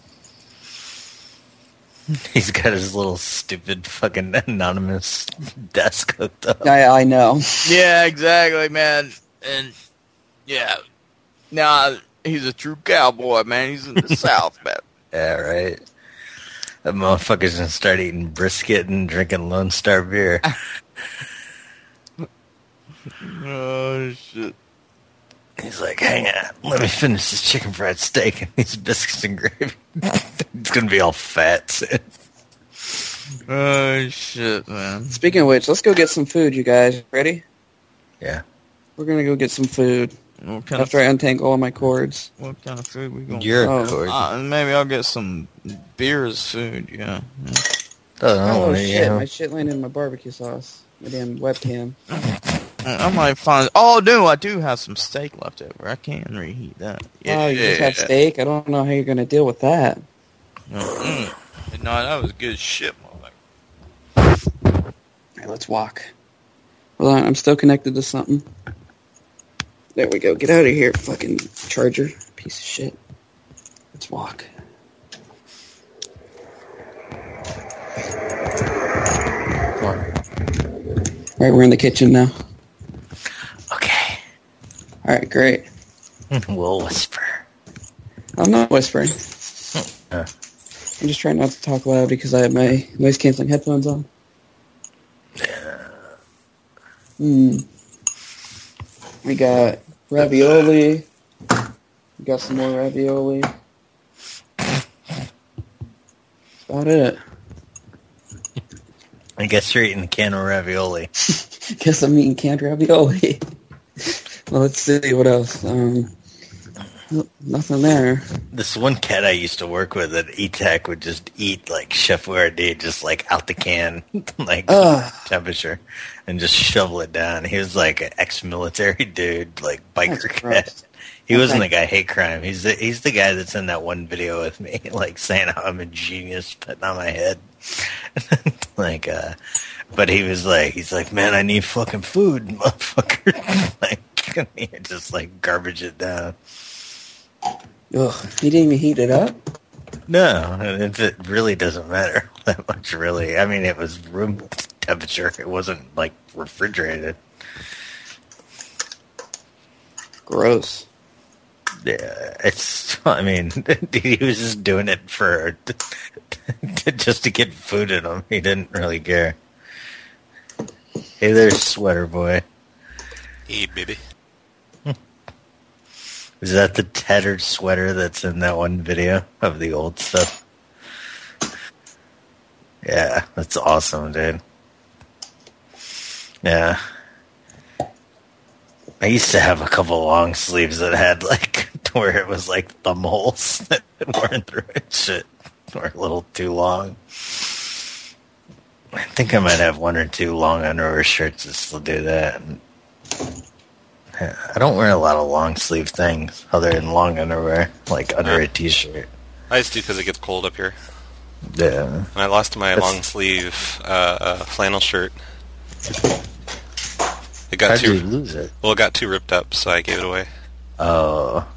he's got his little stupid fucking anonymous desk hooked up. I I know. Yeah, exactly, man. And yeah, now he's a true cowboy, man. He's in the South, man. Yeah, right. That motherfucker's gonna start eating brisket and drinking Lone Star beer. Oh shit. He's like, hang on, let me finish this chicken fried steak and these biscuits and gravy. It's gonna be all fat soon. Oh shit, man. Speaking of which, let's go get some food, you guys. Ready? Yeah. We're gonna go get some food. What kind After of I untangle all my cords. what kind of food we going? You're Oh. a cord. Uh, maybe I'll get some beer as food. Yeah. yeah. Oh, Oh, shit, yeah. my shit landed in my barbecue sauce. My damn webcam. I might find. Oh no, I do have some steak left over. I can reheat that. Oh, you just have steak? I don't know how you're going to deal with that. Mm-mm. No, that was good shit, motherfucker. Alright, let's walk. Hold on, I'm still connected to something. There we go. Get out of here, fucking charger. Piece of shit. Let's walk. Come on. Alright, we're in the kitchen now. Okay. Alright, great. We'll whisper. I'm not whispering. Uh, I'm just trying not to talk loud because I have my noise canceling headphones on. Hmm. We got ravioli. We got some more ravioli. That's about it. I guess you're eating a can of ravioli. Guess I'm eating canned ravioli. Well, let's see what else. Um, nope, nothing there. This one cat I used to work with at E-Tech would just eat like Chef Boyardee, just like out the can, like Ugh. temperature, and just shovel it down. He was like an ex-military dude, like biker That's cat. gross. He wasn't Okay. the guy I hate crime. He's the he's the guy that's in that one video with me, like saying how I'm a genius, putting on my head, like. uh But he was like, he's like, man, I need fucking food, motherfucker. Like, he just like garbage it down. Ugh, he didn't even heat it up? No, it, it really doesn't matter that much, really. I mean, it was room temperature. It wasn't like refrigerated. Gross. Yeah, it's. I mean, he was just doing it for just to get food in him. He didn't really care. Hey there, sweater boy. Hey, baby. Is that the tattered sweater that's in that one video of the old stuff? Yeah, that's awesome, dude. Yeah. I used to have a couple long sleeves that had, like, where it was, like, thumb holes that weren't through it. Shit. Were a little too long. I think I might have one or two long underwear shirts that still do that. I don't wear a lot of long sleeve things other than long underwear, like under a t-shirt. I just do because it gets cold up here. Yeah. And I lost my That's- long sleeve uh, uh, flannel shirt. It got How'd too you lose it? well. It got too ripped up, so I gave it away. Oh.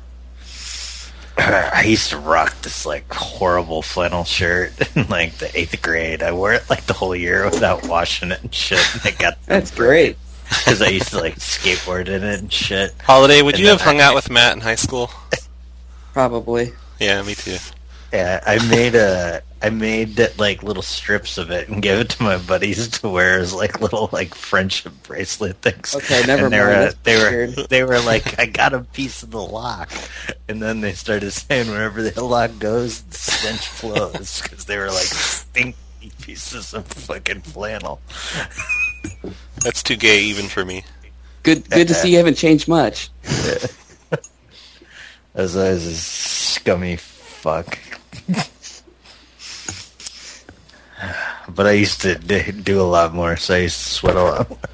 I used to rock this like horrible flannel shirt in like the eighth grade. I wore it like the whole year without washing it and shit. And it got That's great. because I used to like skateboard in it and shit. Holiday, would And you then have hung I- out with Matt in high school? Probably. Yeah, me too. Yeah, I made a I made like little strips of it and gave it to my buddies to wear as like little like friendship bracelet things. Okay, never and they mind. Were, That's they were weird. they were like, I got a piece of the lock, and then they started saying wherever the lock goes, the stench flows because they were like stinky pieces of fucking flannel. That's too gay even for me. Good good to see you haven't changed much. As I was a scummy fuck. But I used to d- do a lot more, so I used to sweat a lot more.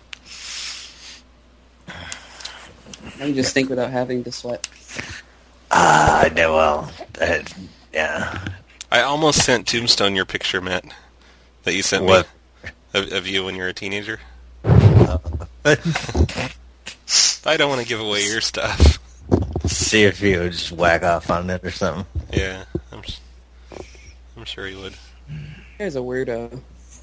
I can just think without having to sweat. Ah, no, well, uh, yeah. I almost sent Tombstone your picture, Matt, that you sent What? me of, of you when you were a teenager. I don't want to give away your stuff. See if you would just whack off on it or something. Yeah, I'm, s- I'm sure he would. Here's a weirdo.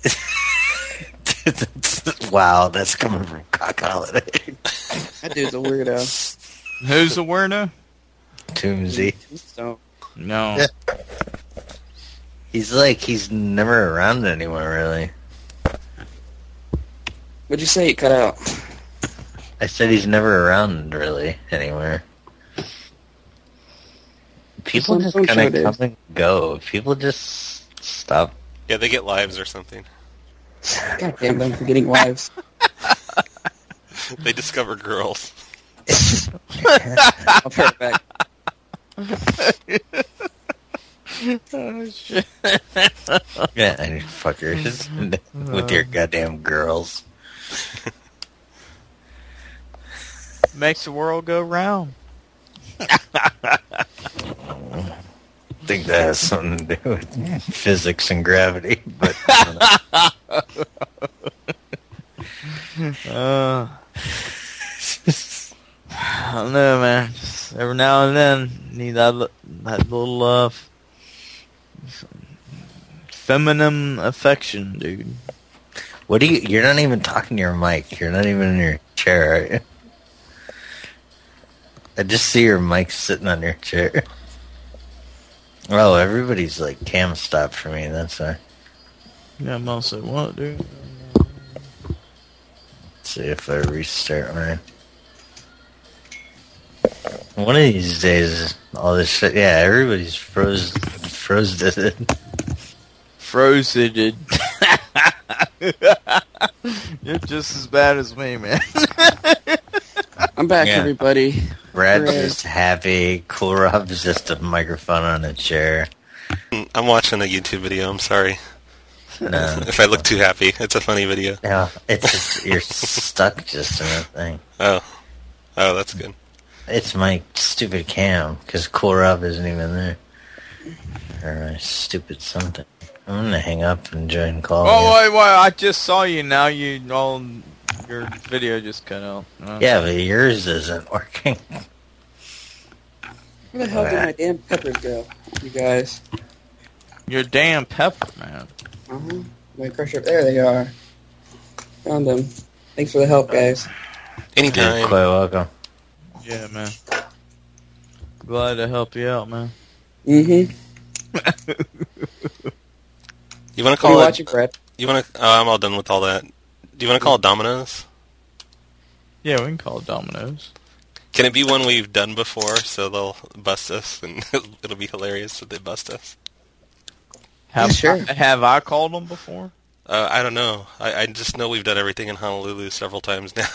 Wow, that's coming from Cock Holiday. That dude's a weirdo. Who's the weirdo? Toomsy. So, No. Yeah. He's like, he's never around anywhere, really. what'd you say? You cut out. I said he's never around, really, anywhere. People Some- just some kind show of days. come and go. People just stop. Yeah, they get lives or something. God damn them for getting wives. They discover girls. I'll put it back. Oh, shit. Yeah, you fuckers. With your goddamn girls. Makes the world go round. I think that has something to do with physics and gravity, but I Uh, I don't know, man. Just every now and then, need that li- that little love, feminine affection, dude. what do you? You're not even talking to your mic. You're not even in your chair, are you? I just see your mic sitting on your chair. Oh, everybody's like cam stopped for me. That's why. Yeah, I'm also what, dude? Let's see if I restart mine. One of these days, all this shit. Yeah, everybody's froze. Froze it. Frozen. You're just as bad as me, man. I'm back, Yeah. everybody. Brad's Hooray. just happy. Cool Rob's just a microphone on a chair. I'm watching a YouTube video. I'm sorry No, if I look too happy. It's a funny video. no, it's just, you're stuck just in that thing. Oh, oh, that's good. It's my stupid cam because Cool Rob isn't even there. Or my stupid something. I'm gonna hang up and join call. Oh, again. wait, wait, I just saw you now. You all, your video just cut out. Uh, Yeah, but yours isn't working. Where the hell did my damn peppers go, you guys? Your damn pepper, man. Uh-huh. My crusher. There they are. Found them. Thanks for the help, guys. You're Anytime. quite welcome. Yeah, man. Glad to help you out, man. Mm-hmm. You want to What are call you it? watching, Brett? You want to? Oh, I'm all done with all that. Do you want to call it Domino's? Yeah, we can call it Domino's. Can it be one we've done before, so they'll bust us, and it'll be hilarious that they bust us? Have, Yeah, sure. have I called them before? Uh, I don't know. I, I just know we've done everything in Honolulu several times now.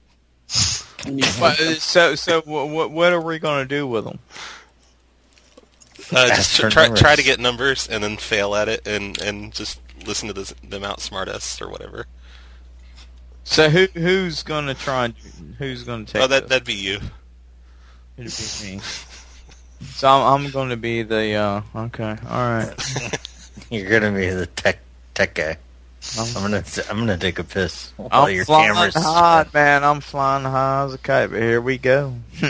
What, so, so what, what are we going to do with them? Uh, Ask just for try numbers. try to get numbers and then fail at it, and, and just listen to this, them outsmart us or whatever. So who who's going to try and who's going to take Oh, that this? that'd be you. It'd be me. So I'm, I'm going to be the, uh, okay, alright. You're gonna be the tech tech guy. I'm, I'm gonna I'm gonna take a piss while I'm your flying camera's high, man. I'm flying high as a kite, but here we go.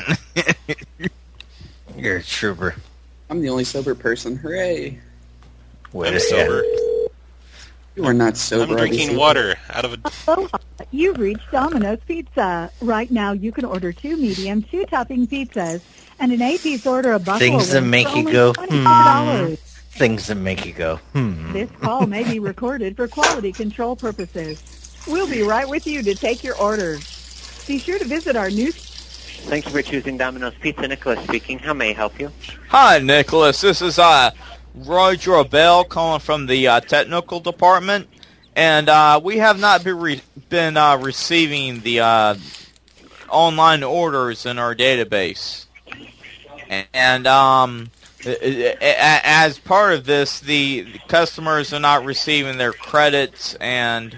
You're a trooper. I'm the only sober person. Hooray! Wait I'm a sober. You are not sober. I'm drinking obviously. water out of a. Aloha. You've reached Domino's Pizza. Right now, you can order two medium, two topping pizzas, and an eight-piece order of buffalo Things that wings make for you only go, twenty-five dollars. Things that make you go, hmm. This call may be recorded for quality control purposes. We'll be right with you to take your order. Be sure to visit our new... Thank you for choosing Domino's Pizza. Nicholas speaking. How may I help you? Hi, Nicholas. This is uh, Roger Bell calling from the uh, technical department, and uh, we have not been re- been uh, receiving the uh, online orders in our database, and um, as part of this, the customers are not receiving their credits, and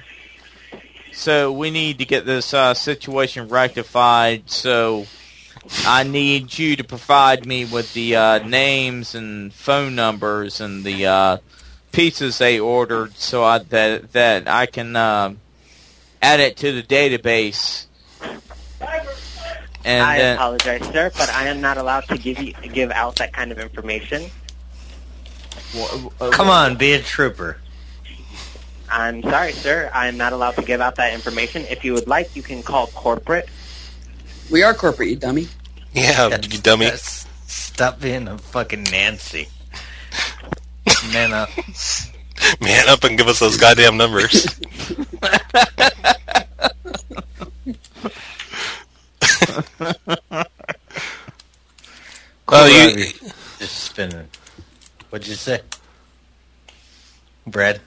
so we need to get this uh, situation rectified. So I need you to provide me with the uh, names and phone numbers and the uh, pizzas they ordered, so I, that that I can uh, add it to the database. And I then, apologize, sir, but I am not allowed to give you give out that kind of information. Come on, be a trooper. I'm sorry, sir. I am not allowed to give out that information. If you would like, you can call corporate. We are corporate, you dummy. Yeah, you dummy. That's- Stop being a fucking Nancy. Man up. Man up and give us those goddamn numbers. Cool, Oh, you- Robbie. Just spinning. What'd you say? Brad?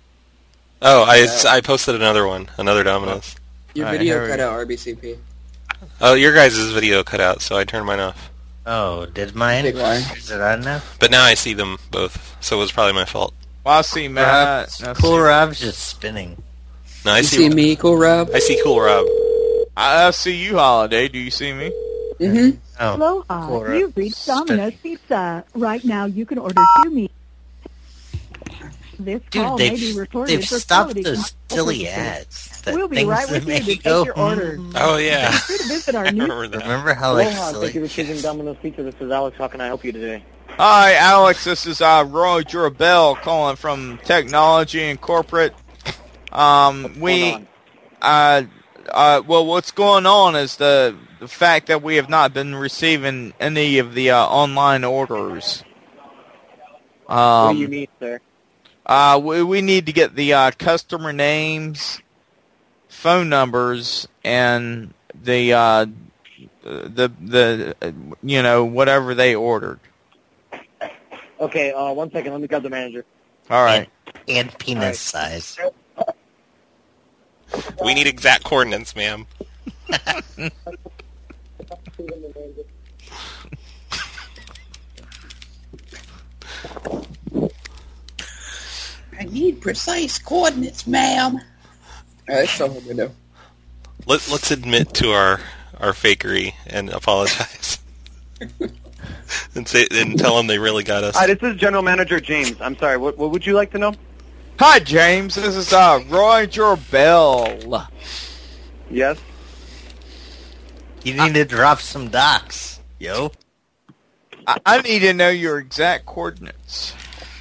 Oh, I I posted another one, another Domino's. Your All right, video here we cut go. out, R B C P. Oh, your guys' video cut out, so I turned mine off. Oh, did mine? Big lie. Is it on now? But now I see them both, so it was probably my fault. Well, I see Matt. Rob, I cool see- Rob's just spinning. No, I You see. see me, Cool Rob? I see Cool Rob. I, I see you, Holiday. Do you see me? Mm-hmm. Oh, Aloha, cool Rob. you've reached Domino's Pizza. Right now, you can order two meals. This call Dude, may be they've, recorded they've for stopped quality those control silly purposes. ads. That We'll be things right that with you make to you take go, your order. "Mm." Oh yeah, Be sure to visit our I new remember that. Remember how like Aloha, thank you silly? for choosing Domino's Pizza. This is Alex. How can I help you today? Hi, Alex. This is uh, Roy Jurabell calling from Technology and Corporate. Um, we, Hold uh, uh, well, what's going on is the the fact that we have not been receiving any of the uh, online orders. Um, what do you need, sir? Uh, we, we need to get the uh, customer names, phone numbers, and the uh, the the uh, you know whatever they ordered. Okay, uh, one second. Let me grab the manager. All right. And, and penis size. We need exact coordinates, ma'am. I need precise coordinates, ma'am. Alright, that's all we're gonna do. Let, let's admit to our, our fakery and apologize. and say and tell them they really got us. Hi, this is General Manager James. I'm sorry, what, what would you like to know? Hi, James. This is uh, Roy Jurabell. Yes? You need to drop some docs, yo. I, I need to know your exact coordinates.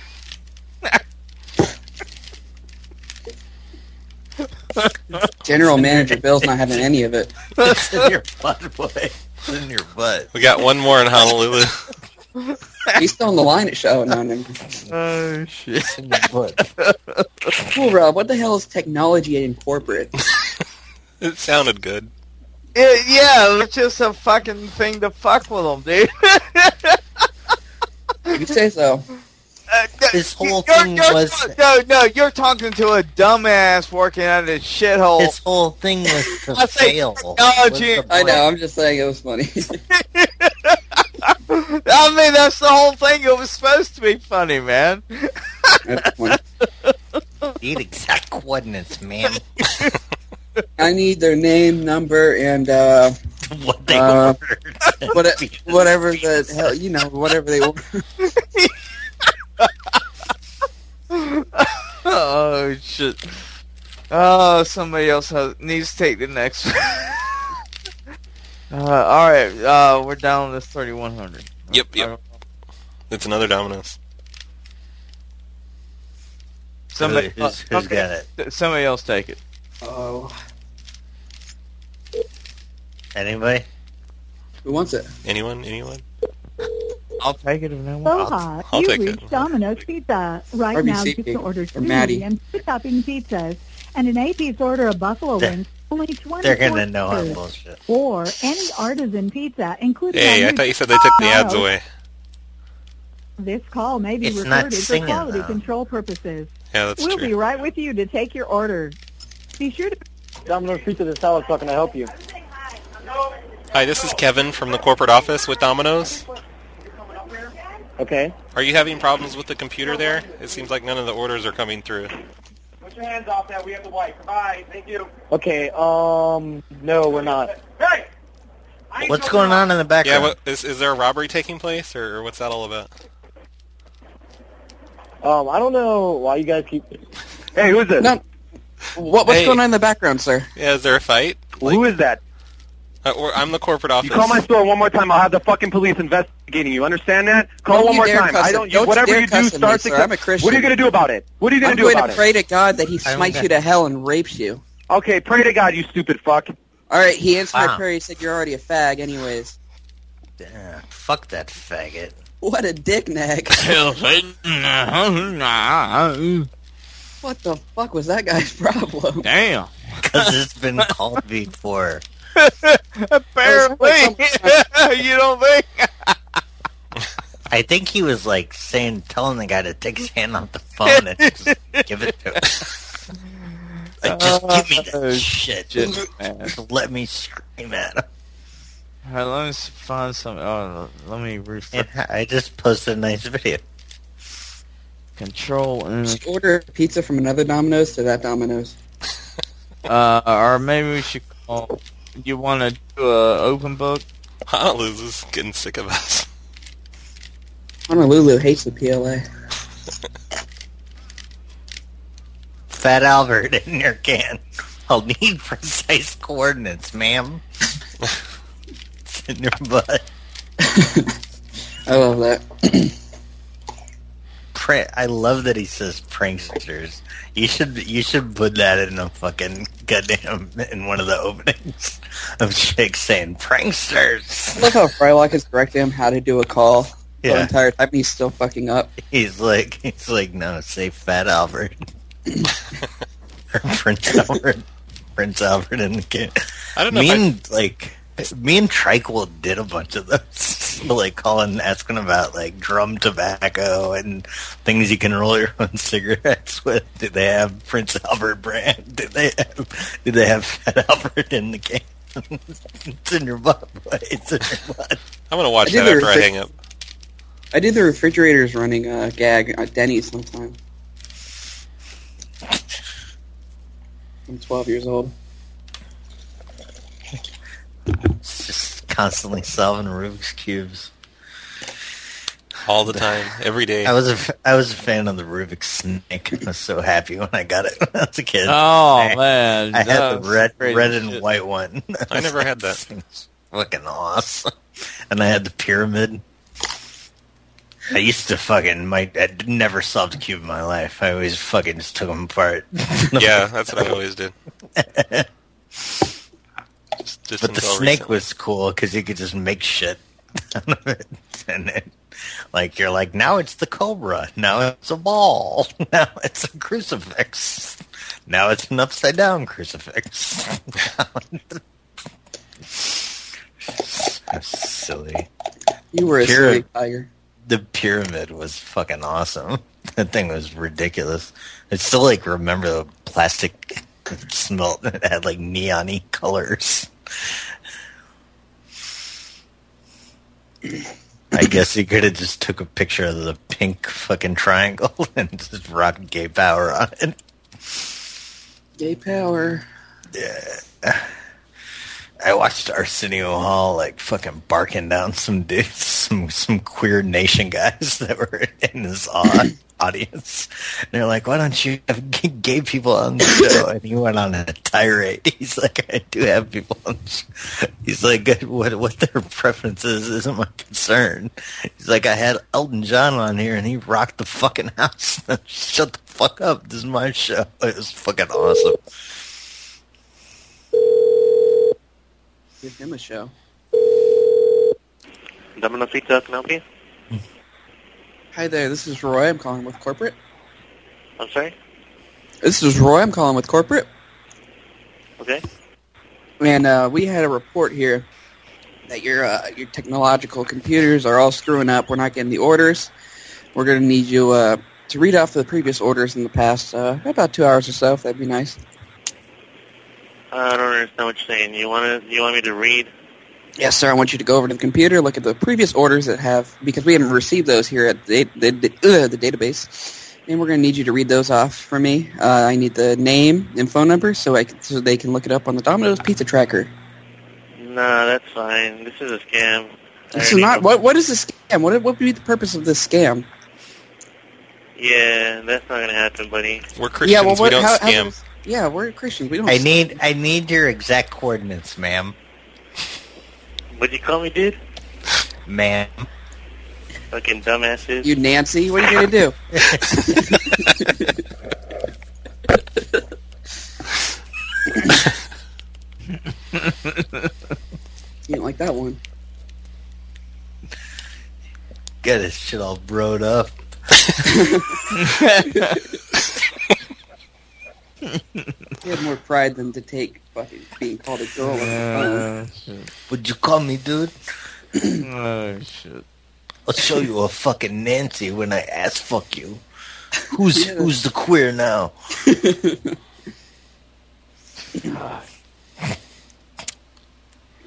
General Manager Bill's not having any of it. It's in your butt, boy. It's in your butt. We got one more in Honolulu. He's still on the line at showing on him. Oh, shit. It's in your butt. Cool, Rob. What the hell is technology in corporate? It sounded good. It, yeah, it's just a fucking thing to fuck with them, dude. You say so. Uh, His whole you're, thing you're, was- no, no. You're talking to a dumbass working at a shithole. His whole thing was to I say fail. technology- What's the I know. point? I'm just saying it was funny. I mean, that's the whole thing. It was supposed to be funny, man. That's funny. Need exact coordinates, man. I need their name, number, and uh, What they Uh, ordered. what, whatever the hell, you know, whatever they order. Oh shit! Oh, somebody else has, needs to take the next one. uh, all right, uh, we're down to thirty-one hundred. Yep, yep. It's another Domino's. Somebody, Who's- who's got it? Somebody else take it. Oh, Anybody? who wants it? Anyone? Anyone? I'll take it if no one. Aloha, I'll you've take it. reached Domino's Pizza. Right R B now, C you can order two or Maddie. medium two-topping pizzas and an eight-piece order of buffalo They're- wings. Only twenty-four They're gonna know I'm dollars. bullshit. Or any artisan pizza, including. Hey, our I new thought you said they took the ads Domino's. away. This call may be It's not recorded for singing, quality though. control purposes. Yeah, that's We'll true. be right with you to take your order. Be sure to. Domino's Pizza, this is Alex. How can I help you? Hi, this is Kevin from the corporate office with Domino's. Okay. Are you having problems with the computer there? It seems like none of the orders are coming through. Put your hands off that. We have to wipe. Goodbye. Thank you. Okay, um, no, we're not. Hey! What's going on in the Yeah, background? what, is, is there a robbery taking place, or, or what's that all about? Um, I don't know why you guys keep... Hey, who's this? No. What, what's Hey. going on in the background, sir? Yeah, is there a fight? Who is that? Uh, or, I'm the corporate office. You call my store one more time, I'll have the fucking police investigating you. Understand that? Call Don't one you more dare time. cuss I at- don't. don't you whatever dare you do cuss at me, starts. sir. I'm a Christian. What are you gonna do about it? What are you gonna I'm do going about to it? pray to God that he I'm smites gonna- you to hell and rapes you. Okay, pray to God, you stupid fuck. All right, he answered my Wow. prayer. He said you're already a fag, anyways. Yeah, fuck that faggot. What a dick nag. What the fuck was that guy's problem? Damn. Because it's been called before. Apparently, you don't think? I think he was like saying, telling the guy to take his hand off the phone and just give it to him. Like, just give me that Oh, shit. shit, man. Just let me scream at him. Alright, let me s- find some. Oh, let me refresh. Yeah, I just posted a nice video. Control and Just order a pizza from another Domino's to that Domino's. uh, or maybe we should call. You want to do a open book? Honolulu's getting sick of us. Honolulu hates the P L A. Fat Albert in your can. I'll need precise coordinates, ma'am. It's in your butt. I love that. Pra- I love that he says pranksters. You should you should put that in a fucking goddamn in one of the openings of chicks saying pranksters. I love how Frylock is correcting him how to do a call the Yeah. entire time. He's still fucking up. He's like he's like no, say Fat Albert. Or Prince Albert. Prince Albert in the kid. I don't know Me if I- and like me and Triquel did a bunch of those, like calling, asking about like drum tobacco and things you can roll your own cigarettes with. Did they have Prince Albert brand? Did they have? Did they have Fat Albert in the can? It's in your butt, boy. It's in your butt. I'm gonna watch I did that the after I refri- hang up. I did the refrigerators running uh, gag at Denny's one time. I'm twelve years old. It's just constantly solving Rubik's cubes. All the time, every day. I was a, f- I was a fan of the Rubik's Snake. I was so happy when I got it when I was a kid. Oh, I, man, I had the that's red crazy red and shit. white one. I never had that. It's fucking awesome. And I had the pyramid. I used to fucking my I never solved a cube in my life. I always fucking just took them apart. Yeah, that's what I always did. Just, just But the until snake recently. was cool because you could just make shit out of it. And then, like, you're like, now it's the cobra. Now it's a ball. Now it's a crucifix. Now it's an upside down crucifix. That's silly. You were a Pyra- silly tiger. The pyramid was fucking awesome. That thing was ridiculous. I still, like, remember the plastic smelt. It had, like, neon-y colors. I guess he could have just took a picture of the pink fucking triangle and just rocked gay power on it. Gay power. Yeah. I watched Arsenio Hall like fucking barking down some dudes, some some queer nation guys that were in his au- audience. And they're like, "Why don't you have g- gay people on the show?" And he went on a tirade. He's like, "I do have people on the show." He's like, "What what their preferences isn't my concern." He's like, "I had Elton John on here and he rocked the fucking house." Shut the fuck up. This is my show. It was fucking awesome. Give him a show. Domino's Pizza, can I help you? Hi there, this is Roy. I'm calling with corporate. I'm sorry? This is Roy. I'm calling with corporate. Okay. And uh, we had a report here that your uh, your technological computers are all screwing up. We're not getting the orders. We're going to need you uh, to read off the previous orders in the past uh, about two hours or so, if that'd be nice. I don't understand what you're saying. You want to? You want me to read? Yes, sir. I want you to go over to the computer, look at the previous orders that have, because we haven't received those here at the, the, the, uh, the database, and we're going to need you to read those off for me. Uh, I need the name and phone number so I can, so they can look it up on the Domino's Pizza Tracker. Nah, that's fine. This is a scam. I This is already not. know- What What is this scam? What What would be the purpose of this scam? Yeah, that's not gonna happen, buddy. We're yeah, well, what, how, how does- yeah, we're Christians. We don't. I need I need your exact coordinates, ma'am. What'd you call me, dude? Ma'am. Fucking dumbasses. You Nancy, what are you gonna do? You don't like that one. Get his shit all broed up. He had more pride than to take fucking being called a girl. Uh, Would you call me, dude? Oh, shit. I'll show you a fucking Nancy when I ass fuck you. Who's who's the queer now?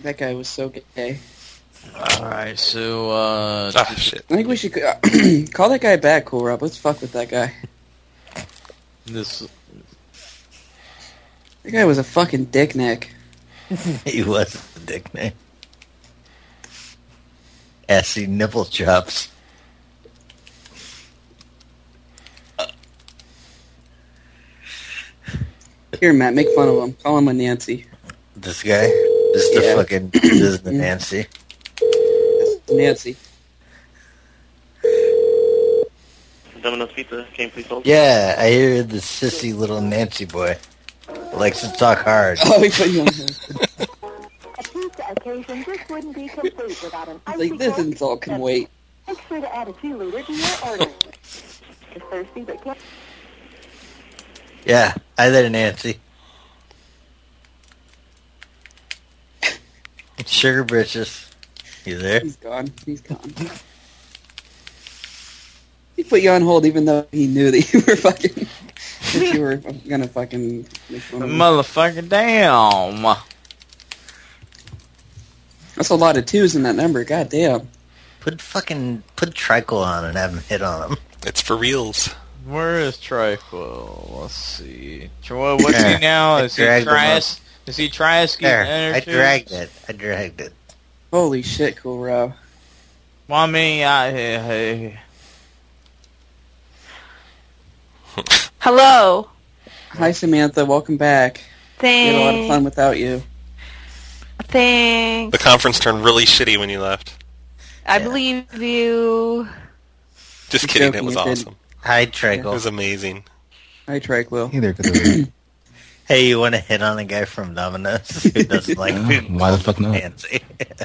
That guy was so gay. Alright, so, uh... Oh, shit. I think we should uh, call that guy back, Cool Rob. Let's fuck with that guy. This... That guy was a fucking dick neck. He was a dick neck. Assy nipple chops. Here, Matt, make fun of him. Call him a Nancy. This guy? This is the Yeah. fucking... This is the Nancy. Nancy. Domino's Pizza, can you please hold? Yeah, I hear the sissy little Nancy boy. Likes to talk hard. Oh, he put you on here. A pizza occasion just wouldn't be complete without an icy Like, this cold insult can wait. Make sure to add a two liter to your order. If thirsty but can't... Yeah, hi there, Nancy. Sugar Britches. You there? He's gone. He's gone. He put you on hold even though he knew that you were fucking... that you were gonna fucking... make fun of him. Motherfucking damn! That's a lot of twos in that number. God damn. Put fucking... Put Tricol on and have him hit on him. It's for reals. Where is Trico? Let's see. Well, what's he now? I Is he dragged him Trias? Is he Trias? There, I dragged it. I dragged it. Holy shit, Cool Rob. Well, I mean, I... I Hello. Hi, Samantha. Welcome back. We had a lot of fun Thanks. without you. Thanks. The conference turned really shitty when you left. I believe you. Just I'm kidding, it joking, was it did. awesome. Hi, It Tricol. was amazing. Hi, Tranquil. Hey there, good. Hey, you want to hit on a guy from Domino's who doesn't like being Why the fuck not? Nancy?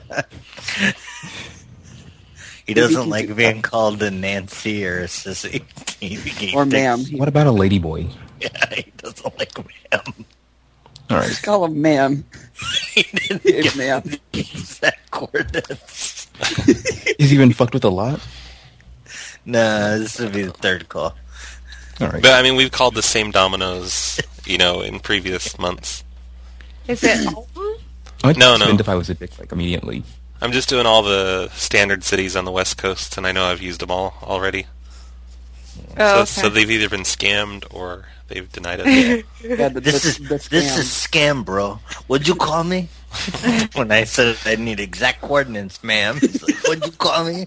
He doesn't like being called a Nancy or a sissy. He- he Or thinks- ma'am. What about a lady boy? Yeah, he doesn't like ma'am. All right. Just call him ma'am. He didn't It's give ma'am. the exact coordinates. Is he been fucked with a lot? No, this would be the third call. All right. But, I mean, we've called the same Domino's, you know, in previous months. Is it Alton? I'd No, no. spend if I was a dick, like, immediately. I'm just doing all the standard cities on the West Coast, and I know I've used them all already. Oh, so, okay. so they've either been scammed or they've denied it. Yeah, the, This the, is the this scam. is scam, bro. What'd you call me? When I said I need exact coordinates, ma'am. He's like, what'd you call me?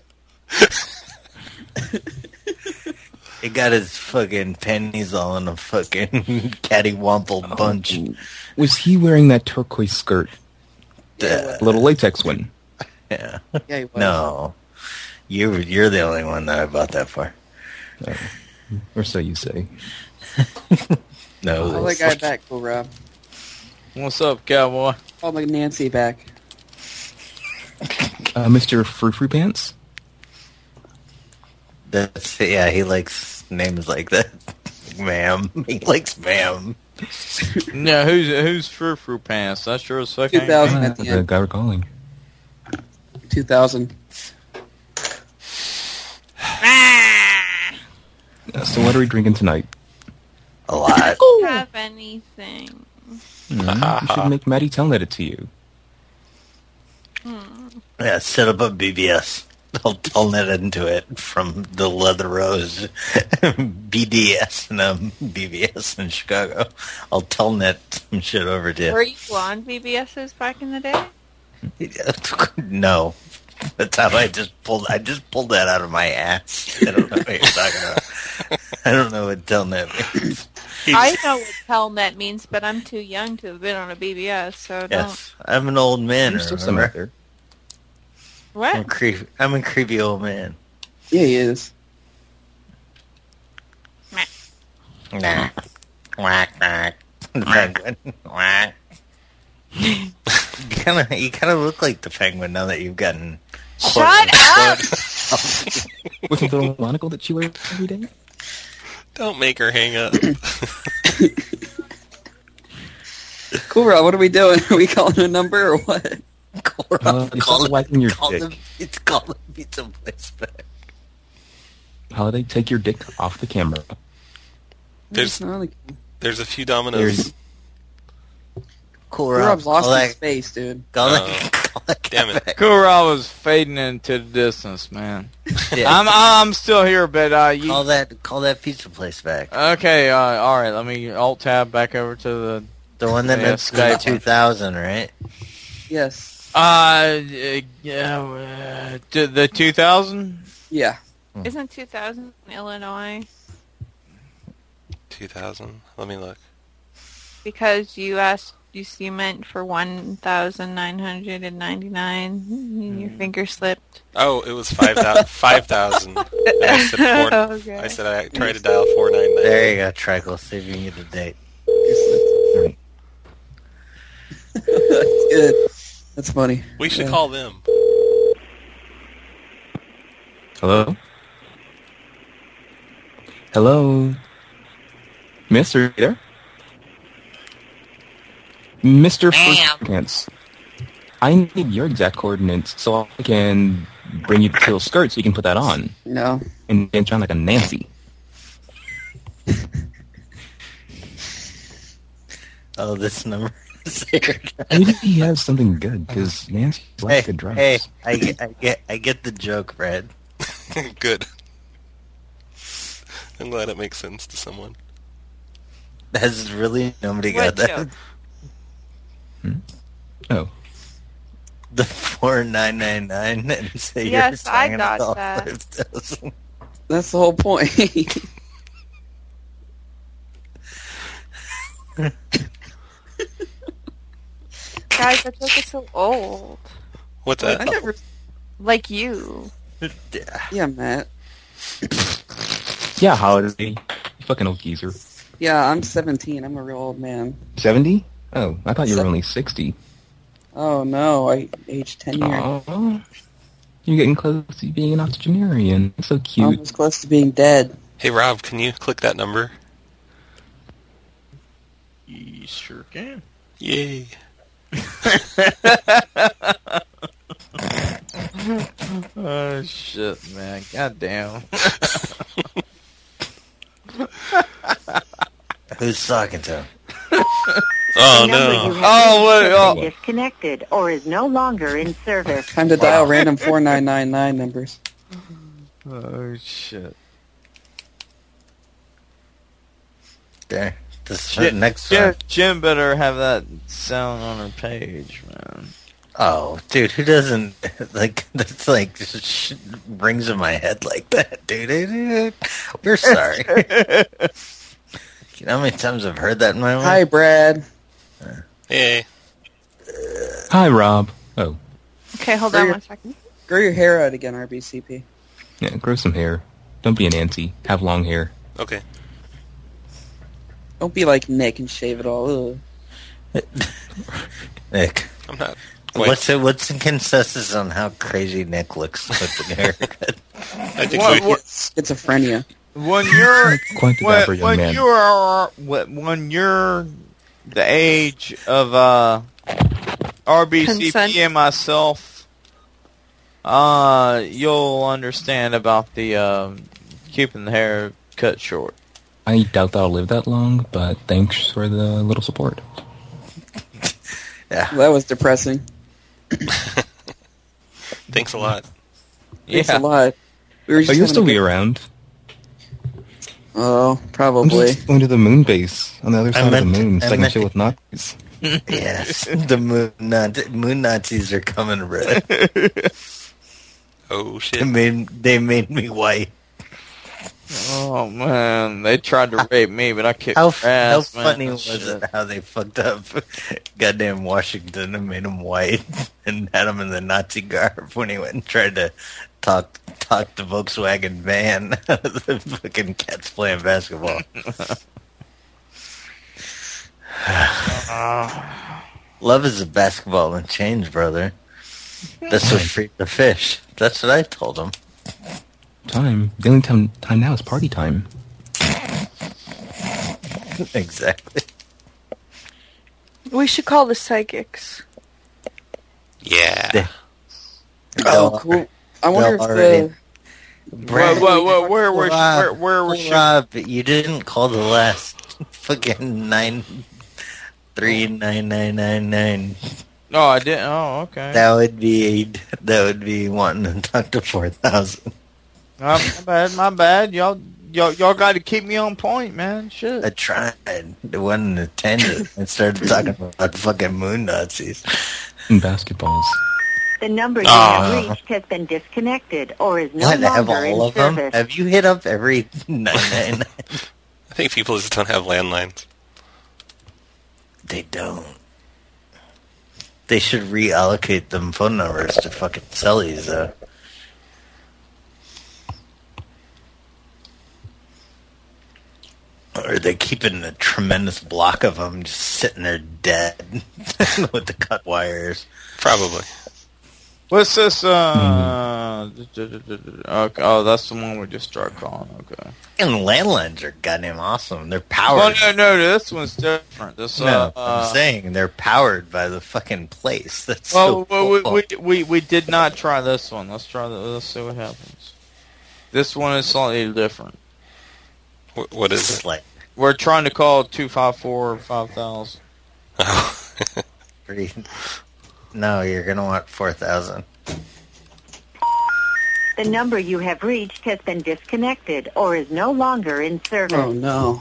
He got his fucking panties all in a fucking cattywomple bunch. Was he wearing that turquoise skirt? Uh, The little latex one? yeah. Yeah, he was. No. You, you're the only one that I bought that for. Oh. Or so you say. No. Call that guy back, Cool Rob. What's up, cowboy? Call my Nancy back. Uh, Mister Frou Frou Pants? That's, yeah, he likes names like that. Ma'am. He likes ma'am. No, who's who's Frou Frou Pants? That sure as fuck ain't two thousand me. at the the end. guy we're calling. two thousand. Uh, so what are we drinking tonight? A lot. Have anything? Mm, you should make Maddie Telnet it to you. Hmm. Yeah, set up a B B S. I'll telnet into it from the Leather Rose B D S and um, B B S in Chicago. I'll telnet some shit over to Were you. you on B B S's back in the day? No. That's how I just pulled I just pulled that out of my ass. I don't know what you're talking about. I don't know what telnet means. I know what Telnet means, but I'm too young to have been on a B B S, so Yes. I'm an old man, There's still some out remember? there. don't. What? I'm a creepy I'm a creepy old man. Yeah, he is. Nah. Whack whack. The penguin. Whack. You kind of, you kind of look like the penguin now that you've gotten. Shut up! With the little monocle that she wears every day? Don't make her hang up. Cool Rob, what are we doing? Are we calling a number or what? Call, Uh, you call, stop wiping your call dick. the, it's called the pizza place back. Holiday, take your dick off the camera. There's No, like, there's a few Domino's. There's- Cool Cool Rob, Rob's lost call his that, space, dude. call, Oh. that, Damn it. Cool Rob was fading into the distance, man. Yeah. I'm I'm still here, but uh, you Call that call that pizza place back. okay? Uh, all right, let me alt tab back over to the The one that Yeah, ends in Skype. two thousand, right? Yes. uh, uh yeah uh, t- the two thousand. Yeah. Isn't two thousand Illinois? two thousand. Let me look. Because you asked, you, you meant for one thousand nine hundred ninety-nine, and your finger slipped. Oh, it was five thousand. five thousand. And I said four. Okay. I said I tried to dial four nine nine. There you go, Trickle. See if you can get the date. That's good. That's funny. We should Yeah. call them. Hello? Hello? Mister, you there? Mister Pants. I need your exact coordinates so I can bring you the teal skirt so you can put that on. No. And dance around like a Nancy. Oh, this number is here. Maybe he has something good, because Nancy likes Hey, good drugs. hey, I get, I get, I get the joke, Fred. Good. I'm glad it makes sense to someone. That's really nobody What got that. joke? Hmm? Oh. The four nine nine nine and say Yes, you're I trying got to call that. five thousand. That's the whole point. Guys, that joke is so old. What's I that? never. Like you. Yeah, Matt. Yeah, Holiday. You fucking old geezer. Yeah, I'm seventeen. I'm a real old man. seventy? Oh, I thought you were only sixty. Oh no, I aged ten years. Oh, you're getting close to being an octogenarian. So cute. Almost close to being dead. Hey, Rob, can you click that number? You sure can. Yay. Oh shit, man! God damn. Who's talking to him? Oh, The number you no. have Oh, what- has oh. been disconnected or is no longer in service. Time to dial random four nine nine nine numbers. Oh shit. There. This Jim, next Jim, one. Jim better have that sound on her page, man. Oh, dude, who doesn't like? That's like sh- rings in my head like that, dude. We're sorry. You know how many times I've heard that in my life? Hi, Brad. Hey. Hi, Rob. Oh, Okay, hold Grow on your- one second. Grow your hair out again, R B C P. yeah, grow some hair. Don't be a Nancy. Have long hair. Okay. Don't be like Nick and shave it all. Ugh. Nick. I'm not. Quite, What's the, what's the consensus on how crazy Nick looks with the haircut? I think What- we, what- Schizophrenia. When you're Quite the when, dapper young when man. you are when when you're the age of uh, R B C Consent. P and myself, uh, you'll understand about the um, keeping the hair cut short. I doubt that I'll live that long, but thanks for the little support. Yeah. That was depressing. thanks a lot. Thanks Yeah. a lot. We were just Oh, you'll having still a be good- around. Oh, I'm probably. just going to the moon base on the other I side of meant- the moon, I so I can meant- chill with Nazis. Yes, the moon, Nazi, moon Nazis are coming red. Oh, They shit. made, they made me white. Oh man, they tried to rape me, but I kicked How, their how ass, man. funny That was shit. it how they fucked up goddamn Washington and made him white and had him in the Nazi garb when he went and tried to talk talk the Volkswagen van out of the fucking cats playing basketball. Love is a basketball and change, brother. That's what freed the fish. That's what I told him. Time. The only time, time now is party time. Exactly. We should call the psychics. Yeah. They- Oh, cool. I wonder if already- the... Brad, What, what, what, where, where, Rob, where, where was she? Rob, you didn't call the last fucking nine three nine nine nine nine. Oh, I didn't. Oh, okay. That would be that would be wanting to talk to four thousand. Oh, my bad, my bad. Y'all, y'all, y'all got to keep me on point, man. Shit. I tried. It wasn't attended and started talking about fucking moon Nazis and basketballs. The number you Oh. have reached has been disconnected or is no What, have longer in all of them? service. Have you hit up every nine nine nine? I think people just don't have landlines. They don't. They should reallocate them phone numbers to fucking cellies, though. Or they're keeping a tremendous block of them just sitting there dead with the cut wires. Probably. What's this? Uh, okay. Oh, that's the one we just started calling. Okay. And landlines are goddamn awesome. They're Oh powered. no, no, this one's different. This, No, uh, I'm uh, saying they're powered by the fucking place. That's well, so well cool. we, we we we did not try this one. Let's try the. Let's see what happens. This one is slightly different. What, what is it? Like We're trying to call two five four five thousand. pretty. No, you're gonna want four thousand. The number you have reached has been disconnected or is no longer in service. Oh no.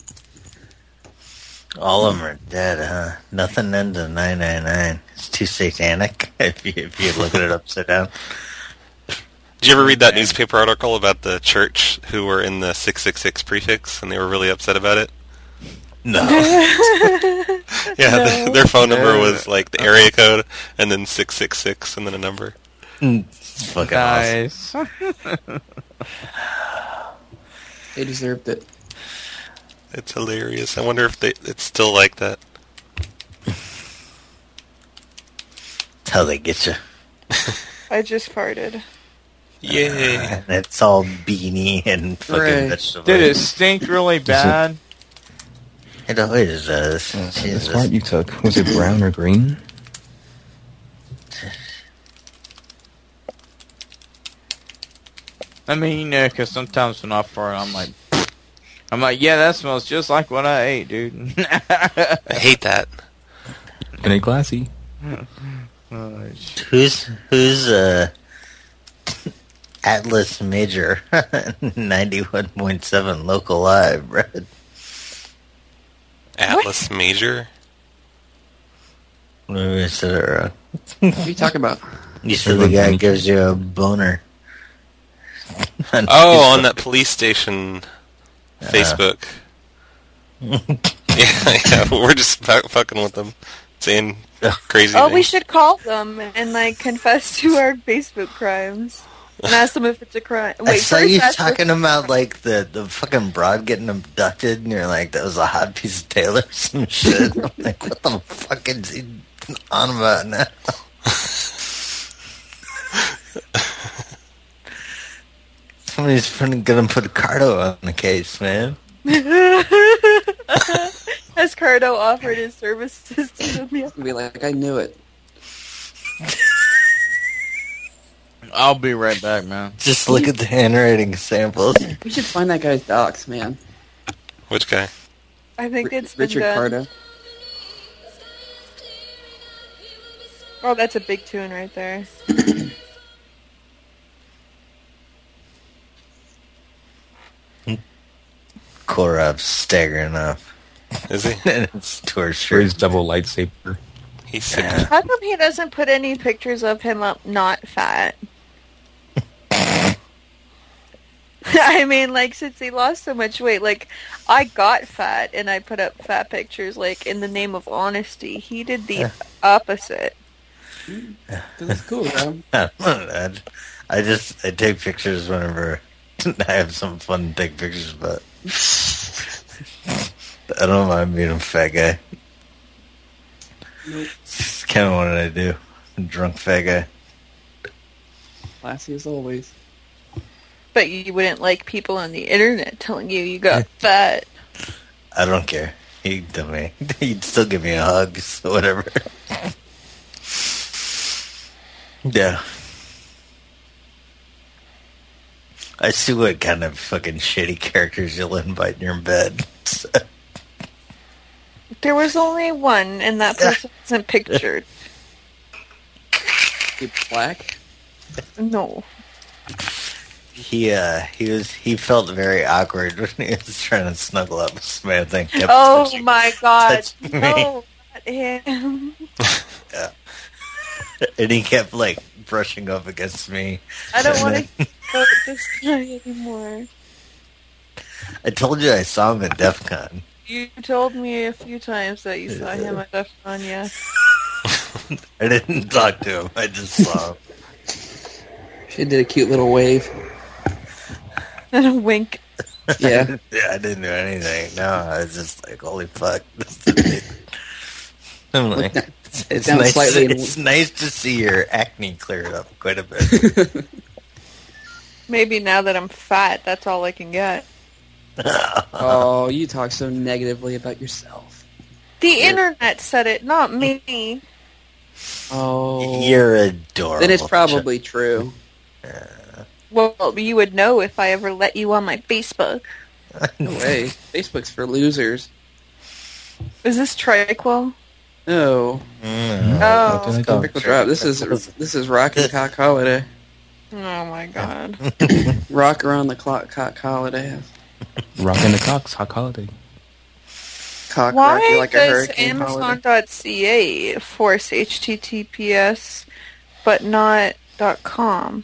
All of them are dead, huh? Nothing ends in nine nine nine. It's too satanic if you if you look at it upside down. Did you ever read that newspaper article about the church who were in the six six six prefix and they were really upset about it? No. Yeah, No. the, their phone number No. was like the area code and then six six six and then a number. It's fucking Nice. awesome. They deserved it. It's hilarious. I wonder if they it's still like that. That's how they get you. I just farted. Yay. And it's all beanie and fucking Hooray. vegetables. Did it stink really bad? It always does. The Jesus. smart you took, was it brown or green? I mean, you know, because sometimes when I fart, I'm like, I'm like, yeah, that smells just like what I ate, dude. I hate that. And a classy. Oh, Who's who's uh Atlas Major ninety-one point seven local live, Brad? Atlas Major? Maybe I said it wrong. What are you talking about? You said the guy gives you a boner. Oh, on that police station Facebook. yeah, yeah, we're just fu- fucking with them, saying crazy Oh, things. we should call them and like confess to our Facebook crimes and ask them if it's a crime. I Wait, saw first you ask talking them- about like the, the fucking broad getting abducted, and you're like, that was a hot piece of Taylor, some shit. I'm like, what the fuck is he on about now? Somebody's putting, gonna put Cardo on the case, man. Has Cardo offered his services to them yet? Be like, I knew it. I'll be right back, man. Just look at the handwriting samples. We should find that guy's docs, man. Which guy? I think R- it's been Richard done. Cardo. Oh, that's a big tune right there. Korab's staggering up. Is he? And it's For torture. his double lightsaber. He's sick. How come he doesn't put any pictures of him up not fat? I mean, like, since he lost so much weight, like, I got fat and I put up fat pictures, like, in the name of honesty. He did the opposite. That's cool, bro. I, don't know, I I just I take pictures whenever I have something fun to take pictures about. I don't mind being a fat guy. Nope. It's kind of what I do. A drunk fat guy. Classy as always. But you wouldn't like people on the internet telling you you got fat. I don't care. He'd tell me. He'd still give me a hug, so whatever. Yeah. I see what kind of fucking shitty characters you'll invite in your bed. There was only one, and that person wasn't pictured. He black? No. He uh he was he felt very awkward when he was trying to snuggle up with Samantha and kept Oh touching, my god. touching me. No, not him. Yeah. And he kept like brushing up against me. I don't want to go with this guy anymore. I told you I saw him at DEF CON. You told me a few times that you saw him at DEF CON, yeah. I didn't talk to him. I just saw him. She did a cute little wave. And a wink. Yeah. Yeah, I didn't do anything. No, I was just like, holy fuck. I'm like, it's, it's, down nice, slightly in- it's nice to see your acne cleared up quite a bit. Maybe now that I'm fat, that's all I can get. Oh, you talk so negatively about yourself. The internet said it, not me. Oh. You're adorable. Then it's probably true. Well, you would know if I ever let you on my Facebook. No way. Facebook's for losers. Is this Triquel? No. Mm. Oh. It's called Pickle Drop. This is this is Rock and Cock Holiday. Oh my god. Rock around the clock, Cock Holiday. Rockin' the Cocks, Hot Holiday. Cock Why rock you like a does hurricane holiday. Amazon dot C A force H T T P S but not .com?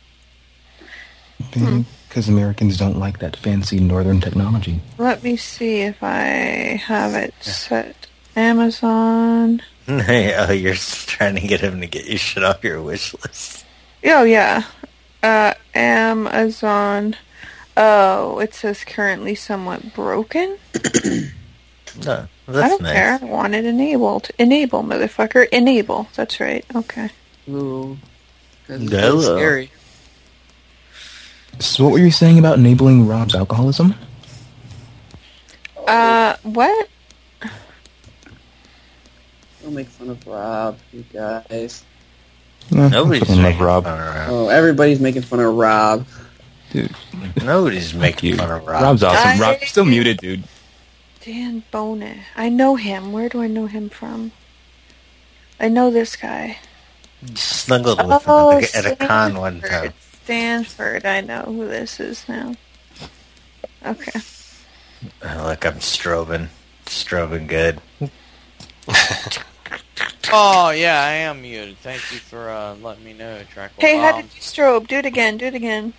Because Americans don't like that fancy northern technology. Let me see if I have it set. Amazon. Oh, you're trying to get him to get your shit off your wish list. Oh, yeah. Uh, Amazon. Oh, it says currently somewhat broken? No, that's I don't nice. care. I want it enabled. Enable, motherfucker. Enable. That's right. Okay. Ooh. That's Hello. scary. So what were you saying about enabling Rob's alcoholism? Uh, what? Don't make fun of Rob, you guys. Eh, Nobody's fucking love making Rob. fun of Rob. Oh, everybody's making fun of Rob. Dude, Nobody's making fun of Rob. Rob's awesome. I- Rob's still muted, dude. Dan Bonet. I know him. Where do I know him from? I know this guy. Snuggled with Oh, him at a, at a con one time. Stanford. I know who this is now. Okay. Oh, look, I'm strobing. Strobing good. Oh, yeah, I am muted. Thank you for uh, letting me know, Track. Hey, how Um, did you strobe? Do it again. Do it again.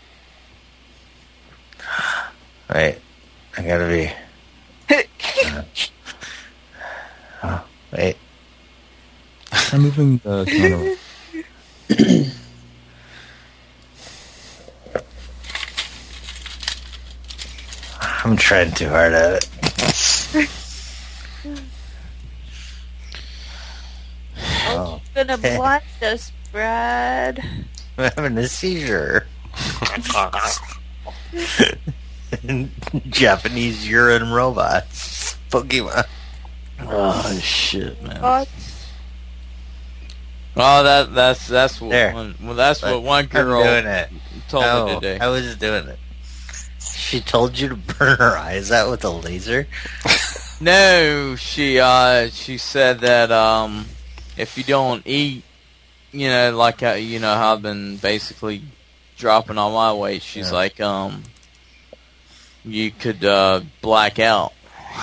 Wait, I gotta be... uh, oh, wait. I'm moving the camera. I'm trying too hard at it. Oh, you're gonna blind us, Brad. I'm having a seizure. Japanese urine robots. Pokemon. Oh shit, man. What? Oh, that that's that's what There. one, well, that's what Look, one girl I'm doing it. told no, me today. I was doing it. She told you to burn her eyes out with a laser? No, she uh she said that um if you don't eat, you know, like how, you know how I've been basically dropping all my weight. She's Yeah. like um you could uh black out.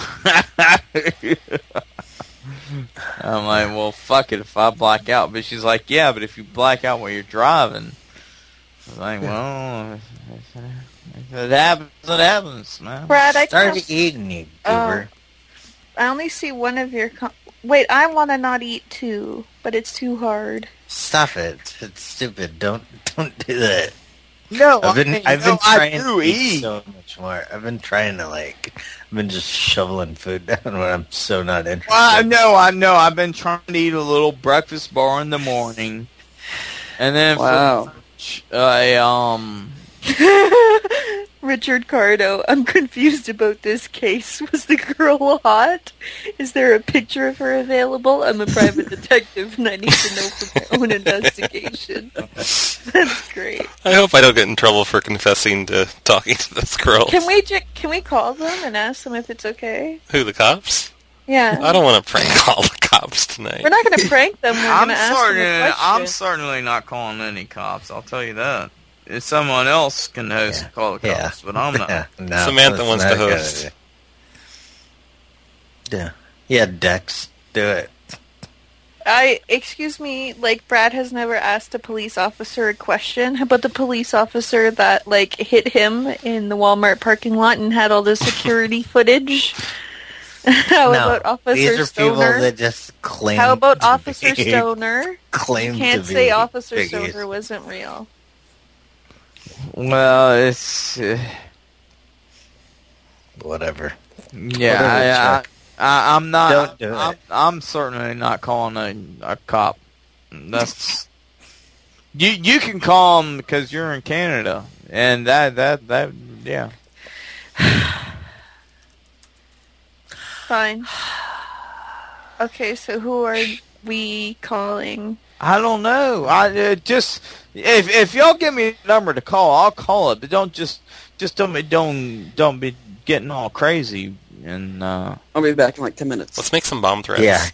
I'm like, well, fuck it if I black out. But she's like, yeah, but if you black out while you're driving, I was like, well, if it happens, it happens, man. Brad, I Start can't. eating, you Oh. goober. I only see one of your. Com- Wait, I want to not eat too, but it's too hard. Stop it. It's stupid. Don't don't do that. No, I've been I mean, I've no, been trying I to do eat eat. so much more. I've been trying to like I've been just shoveling food down when I'm so not interested. Well, I know, I know. I've been trying to eat a little breakfast bar in the morning, and then Wow. for lunch, I um. Richard Cardo, I'm confused about this case. Was the girl hot? Is there a picture of her available? I'm a private detective and I need to know for my own investigation. That's great. I hope I don't get in trouble for confessing to talking to this girl. Can we ju- can we call them and ask them if it's okay? Who, the cops? Yeah. I don't want to prank all the cops tonight. We're not going to prank them. We're I'm going to ask them a certainly, question. I'm certainly not calling any cops. I'll tell you that. If someone else can host, Yeah. call the cops, Yeah. but I'm not. No, Samantha that's wants not to a good host. idea. Yeah. Yeah, Dex, do it. I, excuse me, like, Brad has never asked a police officer a question. How about the police officer that, like, hit him in the Walmart parking lot and had all the security footage? How no, about Officer these are Stoner? people that just claim. How about to Officer be- Stoner? Claim You can't to be say Officer biggies. Stoner wasn't real. Well, it's uh, Whatever. yeah. Whatever, I, I, Chuck. I, I'm not. Don't do I'm, it. I'm certainly not calling a, a cop. That's you. You can call them because you're in Canada, and that that that yeah. Fine. Okay, so who are we calling? I don't know. I uh, just if if y'all give me a number to call, I'll call it. But don't just just don't be don't don't be getting all crazy and. uh I'll be back in like ten minutes. Let's make some bomb threats. Yeah.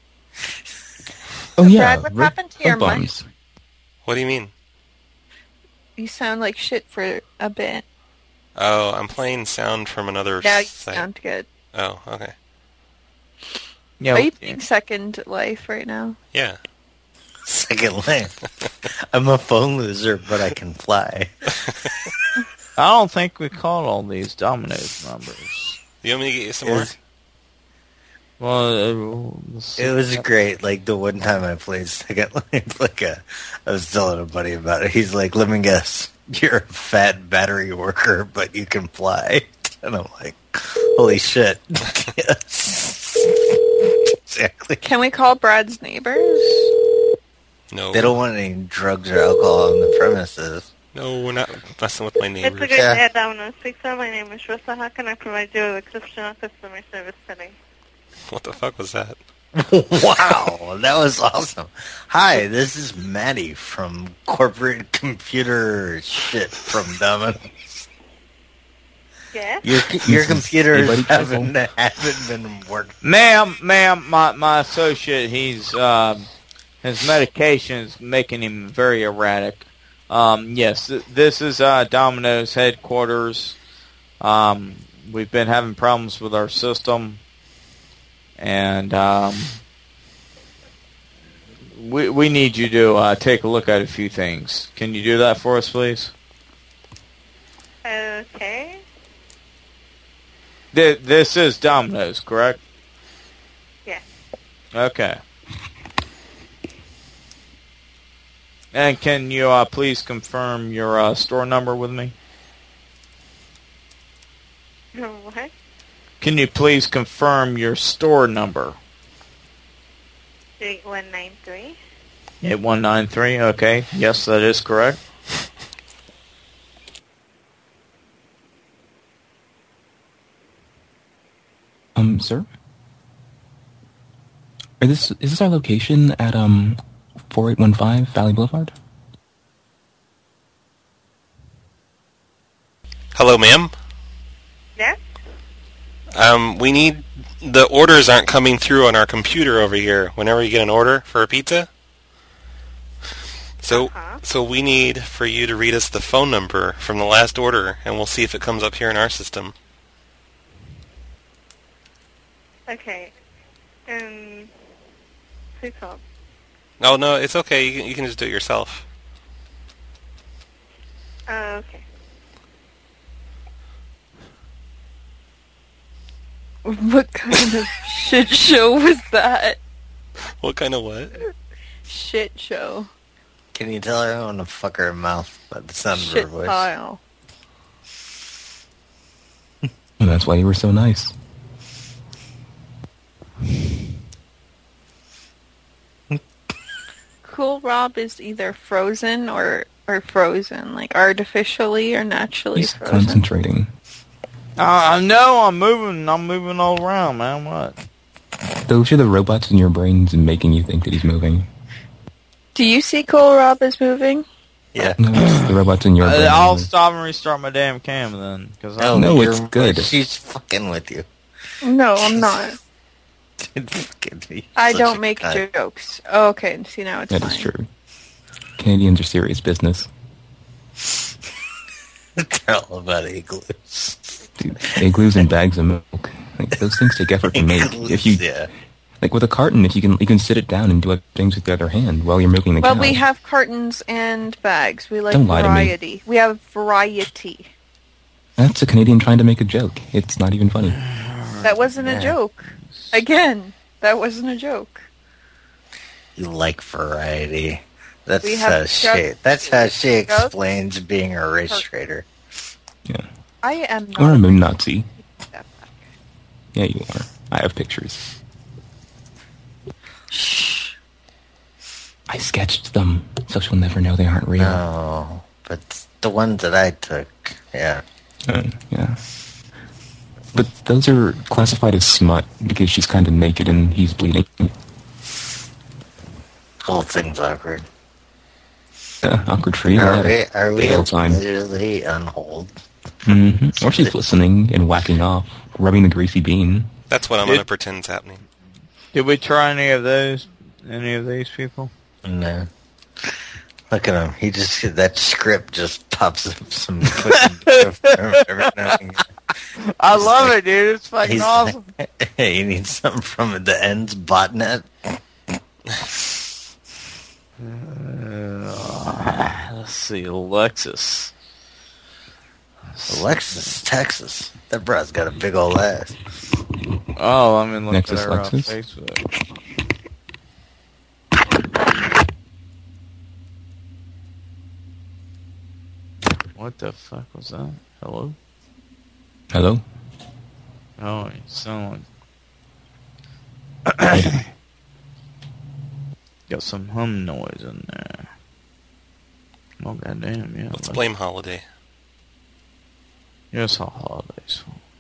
Oh yeah, Brad, what red happened to your bug mic? bombs. What do you mean? You sound like shit for a bit. Oh, I'm playing sound from another Now you site. sound good. Oh, okay. Yeah. Are you playing Second Life right now? Yeah. Second life. I'm a phone loser, but I can fly. I don't think we called all these Domino's numbers. You want me to get you some more? Is- Well, uh, let's It was see. great. Like the one time I played Second Life, like a, I was telling a buddy about it. He's like, "Let me guess, you're a fat battery worker, but you can fly." And I'm like, "Holy shit!" Yes. Exactly. Can we call Brad's neighbors? No. They don't want any drugs or alcohol on the premises. No, we're not messing with my It's a neighbors. great Yeah. day at Domino's Pizza. My name is Rissa. How can I provide you with exceptional customer service today? What the fuck was that? Wow, that was awesome. Hi, this is Maddie from corporate computer shit from Domino's. Yes? Your your computers Anybody haven't haven't been working. Ma'am, ma'am, my my associate, he's um, his medication is making him very erratic. Um, yes, th- this is uh, Domino's headquarters. Um, we've been having problems with our system, and um, we we need you to uh, take a look at a few things. Can you do that for us, please? Okay. Th- this is Domino's, correct? Yes. Okay. And can you uh, please confirm your uh, store number with me? What? Can you please confirm your store number? eight one nine three. eight one nine three, okay. Yes, that is correct. Um, sir? Are this is this our location at um four eight one five Valley Boulevard? Hello, ma'am. Yes? Um, we need the orders aren't coming through on our computer over here. Whenever you get an order for a pizza, so Uh-huh. so we need for you to read us the phone number from the last order, and we'll see if it comes up here in our system. Okay. Um, please hold. No, no, it's okay. You can, you can just do it yourself. Uh, okay. What kind of shit show was that? What kind of what? Shit show. Can you tell her I want to fuck her mouth by the sound of her Shit voice? pile. Well, that's why you were so nice. Cool Rob is either frozen or or frozen, like artificially or naturally He's frozen. concentrating. Uh, I know I'm moving. I'm moving all around, man. What? Those are the robots in your brains and making you think that he's moving. Do you see Cool Rob is moving? Yeah. No, it's the robots in your Uh, brain. I'll stop and restart my damn cam then. Cause No, I, No, you're- it's good. She's fucking with you. No, I'm not. I Such don't a make cunt. jokes. Oh, okay, see now it's That fine. is true. Canadians are serious business. They're all about igloos. Dude, igloos and bags of milk. Like, those things take effort to make. Igloos, If you, yeah. like with a carton, if you can, you can sit it down and do other things with the other hand while you're milking the Well, cow. we have cartons and bags. We like Don't lie to me. variety. We have variety. That's a Canadian trying to make a joke. It's not even funny. That wasn't Yeah. a joke. Again, that wasn't a joke. You like variety. That's We have how just- she. That's how she just- explains being a race trader. Yeah. I am not. Or a moon Nazi. Yeah, you are. I have pictures. I sketched them, so she'll never know they aren't real. No, but the ones that I took, yeah. Uh, yeah. But those are classified as smut because she's kind of naked and he's bleeding. Whole thing's awkward. Uh, awkward for you. Are yeah. we, are we The whole time. literally on hold? hmm Or she's listening and whacking off, rubbing the greasy bean. That's what I'm Did- going to pretend's happening. Did we try any of those? Any of these people? No. Look at him. He just, that script just pops up some fucking stuff every now and again. I love it, dude. It's fucking He's awesome. like, hey, you need something from the ends botnet? Uh, let's see, Alexis. Alexis, Texas. That bro's got a big old ass. Oh, I'm in look Nexus at her on Lexus? Facebook. What the fuck was that? Hello? Hello? Oh, you sound like... Got some hum noise in there. Oh, goddamn, yeah. Let's like- blame Holiday. Yes, all holidays.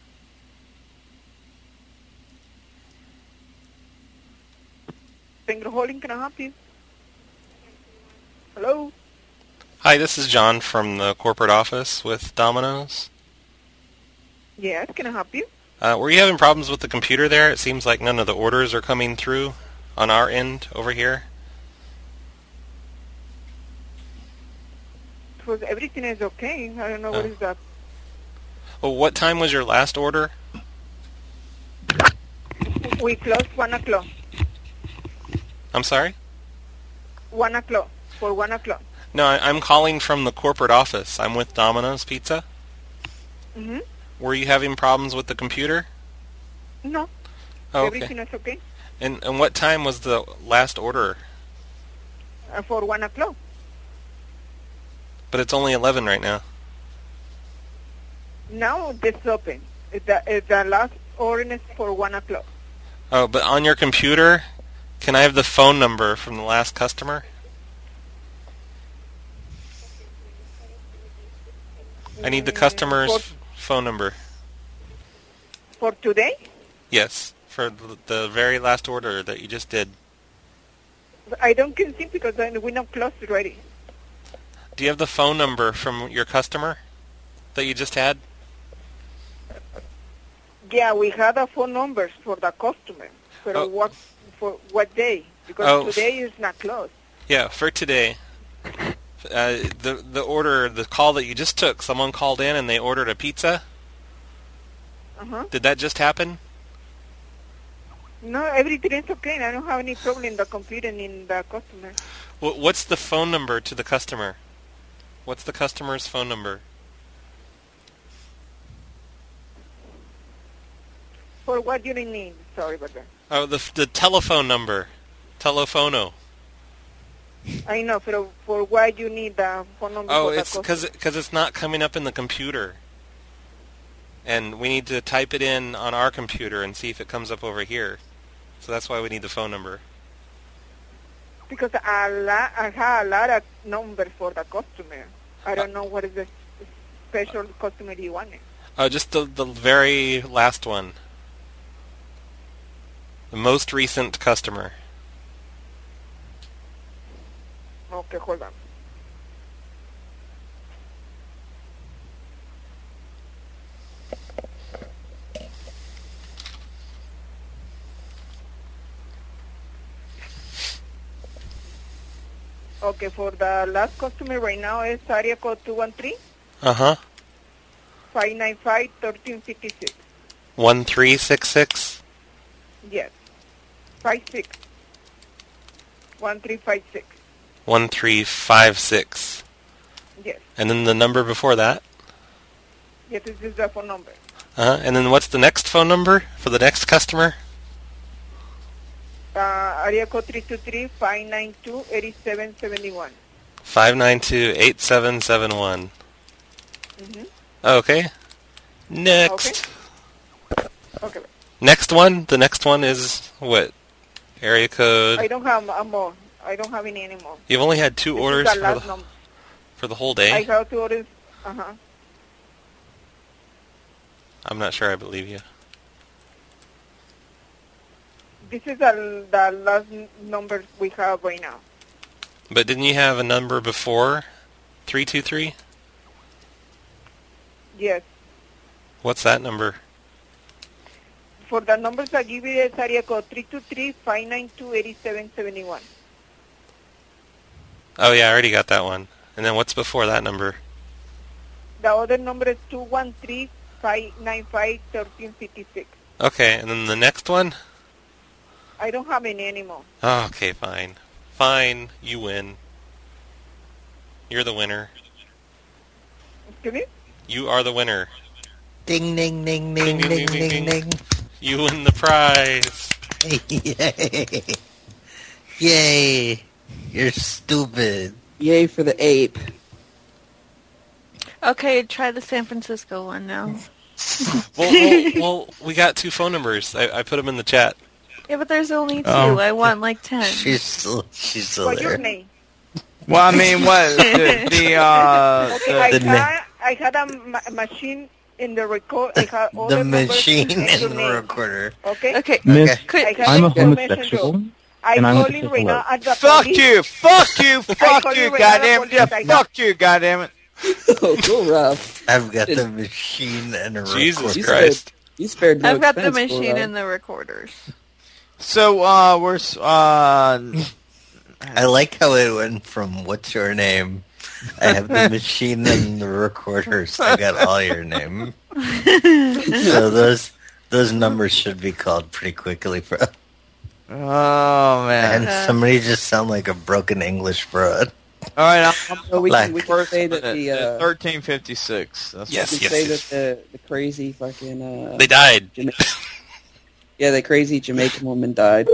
Thank you for holding. Can I help you? Hello? Hi, this is John from the corporate office with Domino's. Yes, can I help you? Uh, were you having problems with the computer there? It seems like none of the orders are coming through on our end over here. Because everything is okay. I don't know what Oh. is that. Well, what time was your last order? We close one o'clock. I'm sorry? One o'clock. For one o'clock. No, I, I'm calling from the corporate office. I'm with Domino's Pizza. Mm-hmm. Were you having problems with the computer? No. Oh, okay. Everything is okay. And, and what time was the last order? Uh, for one o'clock. But it's only eleven right now. Now it's open. It- The, it- the last order is for one o'clock. Oh, but on your computer, can I have the phone number from the last customer? I need the customer's For- f- phone number. For today? Yes, for the, the very last order that you just did. I don't can see because then we're not closed already. Do you have the phone number from your customer that you just had? Yeah, we had a phone numbers for the customer. For Oh. what for what day? Because Oh. today is not closed. Yeah, for today. Uh, the the order, the call that you just took, someone called in and they ordered a pizza. Uh-huh. Did that just happen? No, everything is okay. I don't have any problem in the computer and in the customer. Wh- What's the phone number to the customer? What's the customer's phone number? For what you need? Sorry about that. Oh, the the telephone number, telephono. I know. For for what you need the phone number Oh, for the it's customer. because it's not coming up in the computer, and we need to type it in on our computer and see if it comes up over here. So that's why we need the phone number. Because a lot, I have a lot of numbers for the customer. I don't know what is the special customer you wanted. Oh, just the the very last one. The most recent customer. Okay, hold on. Okay, for the last customer right now is area code two one three, Uh-huh. five nine five, one three five six. one three six six? Yes. Five six. One three five six. one three five six. Yes. And then the number before that? Yes, this is the phone number. Uh-huh. And then what's the next phone number for the next customer? Uh, area code three two three, five nine two, eight seven seven one. five nine two, eight seven seven one. Mm-hmm. Okay. Next. Okay. Okay. Next one? The next one is what? Area code? I don't have uh, more. I don't have any anymore. You've only had two This orders is for the last the, number. for the whole I day? have two orders. Uh-huh. I'm not sure I believe you. This is the, the last n- number we have right now. But didn't you have a number before three two three? Yes. What's that number? For the numbers I give you is area code three two three, five nine two, eight seven seven one. Oh yeah, I already got that one. And then what's before that number? The other number is two one three, five nine five, one three five six. Okay, and then the next one? I don't have any anymore. Oh, okay, fine. Fine, you win. You're the winner. Excuse me? You are the winner. Ding, ding, ding, ding, ding, ding, ding. You win the prize. Yay. Yay. You're stupid. Yay for the ape. Okay, try the San Francisco one now. well, well, well, we got two phone numbers. I, I put them in the chat. Yeah, but there's only two. Oh. I want like ten. She's still, she's still What's there. your name? Well, I mean, what the, the uh, Okay, I the na- had, I had a ma- machine in the record. I had all The the numbers machine and your in the name. recorder. Okay? Okay. Miss, Okay. Could, I have I'm a information homosexual, to- I and I'm call a in right now homosexual. at the fuck police. you, fuck you, fuck call you, you right goddamn now, it, police. yeah, fuck you, goddamn it. Oh, go Rob. I've got the machine and a Jesus You recorder. Christ. spared, you spared no I've got the expense for machine Rob. and the recorders. So, uh, we're, s- uh, I like how it went from what's your name? I have the machine and the recorders. I got all your name. So those those numbers should be called pretty quickly, bro. oh, man. And somebody just sound like a broken English broad. All right, I'm, So we Like- can, we can say that the uh, thirteen fifty-six. That's Yes, we can say that the the crazy fucking uh, They died. Jama- yeah, the crazy Jamaican woman died.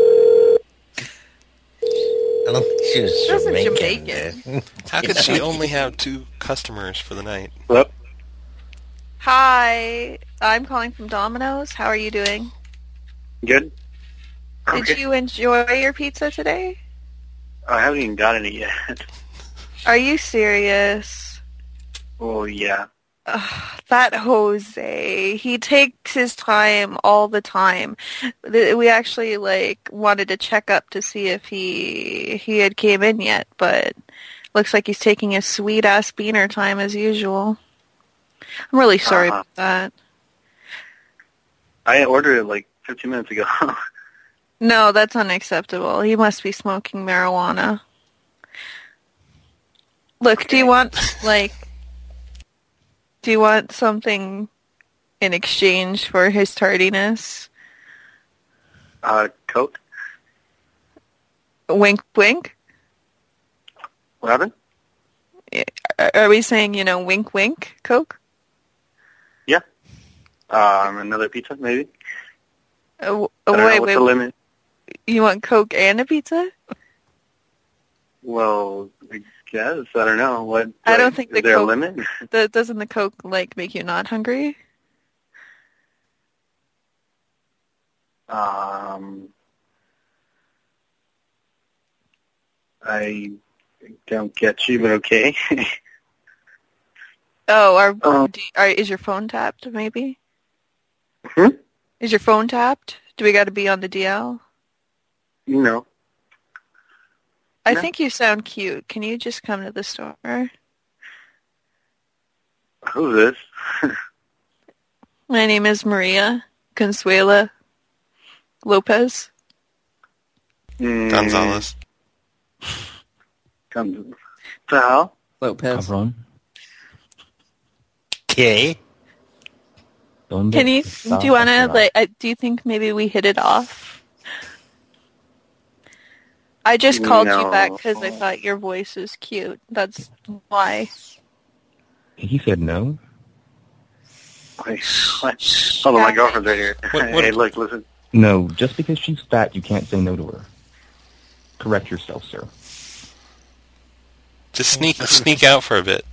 I don't think she was She wasn't Jamaican. Jamaican. dude. How could she only have two customers for the night? Hello? Hi, I'm calling from Domino's. How are you doing? Good? Did you enjoy your pizza today? I haven't even gotten it yet. Are you serious? Oh, yeah. Ugh, that Jose, he takes his time all the time. Th- We actually like wanted to check up to see if he he had came in yet, but looks like he's taking his sweet ass beaner time as usual. I'm really sorry Uh-huh. about that. I ordered it like fifteen minutes ago. No, that's unacceptable. He must be smoking marijuana. Look, do you want like do you want something in exchange for his tardiness? uh, Coke? Wink, wink. What happened? Are are we saying, you know, wink, wink, Coke? Yeah. Um, another pizza, maybe? Uh, w- I don't know, wait, what's wait. the limit? You want Coke and a pizza? Well, I guess. I don't know. What? I don't like, think is the there Coke- a limit? The, doesn't the Coke, like, make you not hungry? Um, I don't get you, but okay. Oh, are, Um, do, are is your phone tapped, maybe? Hmm? Is your phone tapped? Do we got to be on the D L? No. I No. think you sound cute. Can you just come to the store? Who's this? My name is Maria Consuela Lopez. Mm, Gonzalez. Comes. The hell? Lopez. Cabrón. Okay. Can you? Do you want to like? I, do you think maybe we hit it off? I just called No. you back because I thought your voice was cute. That's why. He said no. Wait, what? Hold on, my girlfriend's right here. What- what- Hey, look, listen. No, just because she's fat, you can't say no to her. Correct yourself, sir. Just sneak sneak out for a bit.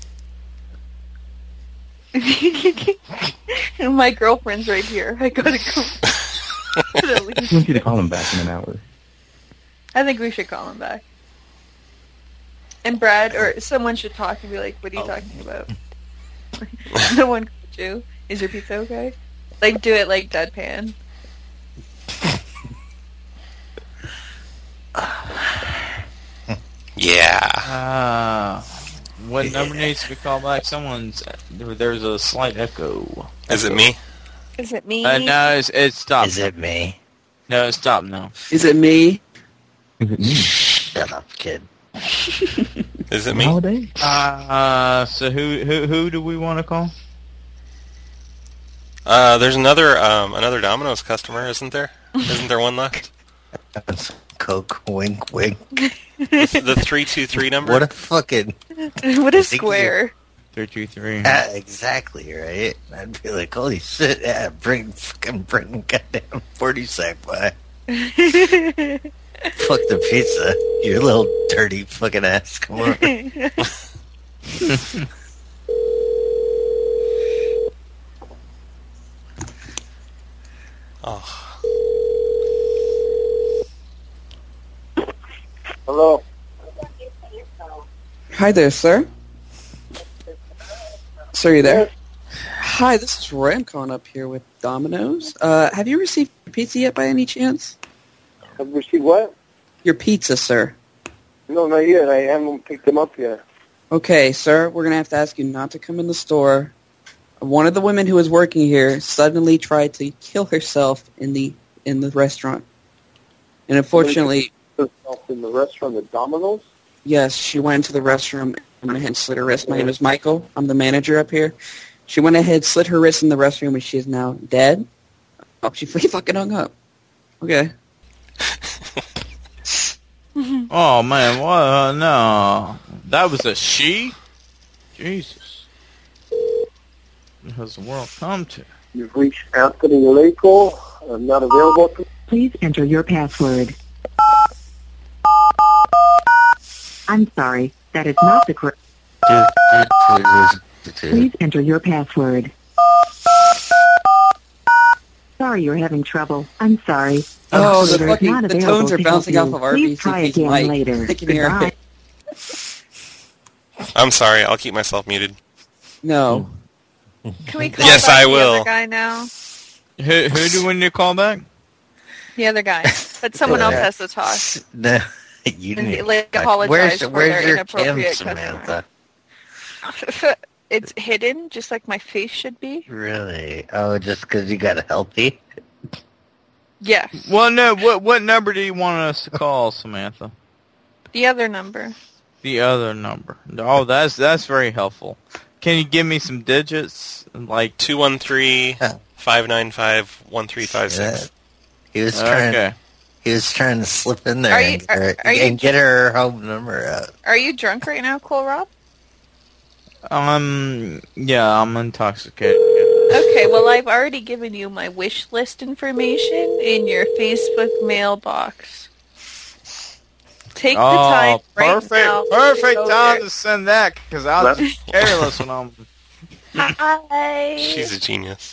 My girlfriend's right here. I gotta go. I want you to call him back in an hour. I think we should call him back. And Brad or someone should talk and be like, "What are you talking about?" No one called you. Is your pizza okay? Like, do it like deadpan. Yeah. Uh, what number needs to be called back? Someone's there, there's a slight echo. Is it me? Is it me? Uh, no, it's, it's stopped. Is it me? No, it's stopped now. Is it me? Is it me? Shut up, kid. Is it me? Holiday? Uh, so who who who do we want to call? Uh, there's another um, another Domino's customer, isn't there? Isn't there one left? Coke, wink, wink. The, the three two three number. What a fucking... What a square. Three two three. Yeah, exactly, right? I'd be like, holy shit, yeah, bring, fucking bring goddamn forty sec by. Fuck the pizza. You little dirty fucking ass. Come on. Oh. Hello. Hi there, sir. Sir, you there? Hi, this is Roy. I'm calling up here with Domino's. Uh, have you received your pizza yet by any chance? Have received what? Your pizza, sir. No, not yet. I haven't picked them up yet. Okay, sir, we're going to have to ask you not to come in the store. One of the women who was working here suddenly tried to kill herself in the in the restaurant. And unfortunately... In the restaurant at Domino's? Yes, she went into the restroom and went ahead and slit her wrist. My name is Michael. I'm the manager up here. She went ahead, slit her wrist in the restroom, and she is now dead. Oh, she fucking hung up. Okay. Oh man, what? Uh, no, that was a she. Jesus, what has the world come to? You've reached Anthony Lako. I'm not available. To- Please enter your password. I'm sorry, that is not the correct. Please enter your password. Sorry you're having trouble. I'm sorry. Oh, the Operator is fucking not the available tones are to help bouncing you. off of R B Please C try P's again mic. later. I can hear Goodbye. it. I'm sorry. I'll keep myself muted. No. Can we call Yes, back I the will. other guy now? Who who do we need to call back? The other guy. But someone else Yeah. has to talk. No, you And, didn't. like, apologize where's for where's their your inappropriate Kim, Samantha? It's hidden, just like my face should be. Really? Oh, just because you got a healthy? Yes. Well, no. What what number do you want us to call, Samantha? The other number. The other number. Oh, that's that's very helpful. Can you give me some digits? Like two one three five nine five one three five six. He was trying. Okay. He was trying to slip in there Are you- and, get her, are- are you- and get her home number out. Are you drunk right now, Cole Rob? Um. Yeah, I'm intoxicated. Okay, well, I've already given you my wish list information in your Facebook mailbox. Take the Oh, time right perfect, now. to perfect go time there. to send that because I was That's- careless when I'm. Hi. She's a genius.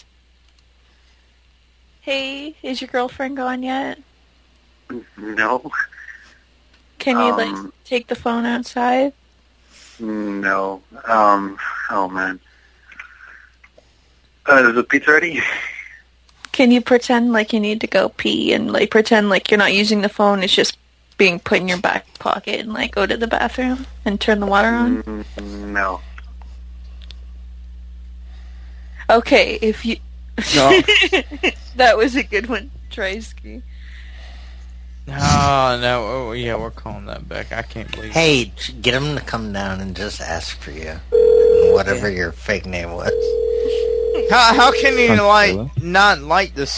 Hey, is your girlfriend gone yet? no. Can you, Um, like, take the phone outside? No. Um. Oh man. Uh, is the pizza ready? Can you pretend like you need to go pee and, like, pretend like you're not using the phone, it's just being put in your back pocket and, like, go to the bathroom and turn the water on? Mm, no. Okay, if you... No. That was a good one, Trisky. Oh no! Oh, yeah, we're calling that back. I can't believe. Hey, get him to come down and just ask for you, whatever your fake name was. How how can you Consuelo? like not like this?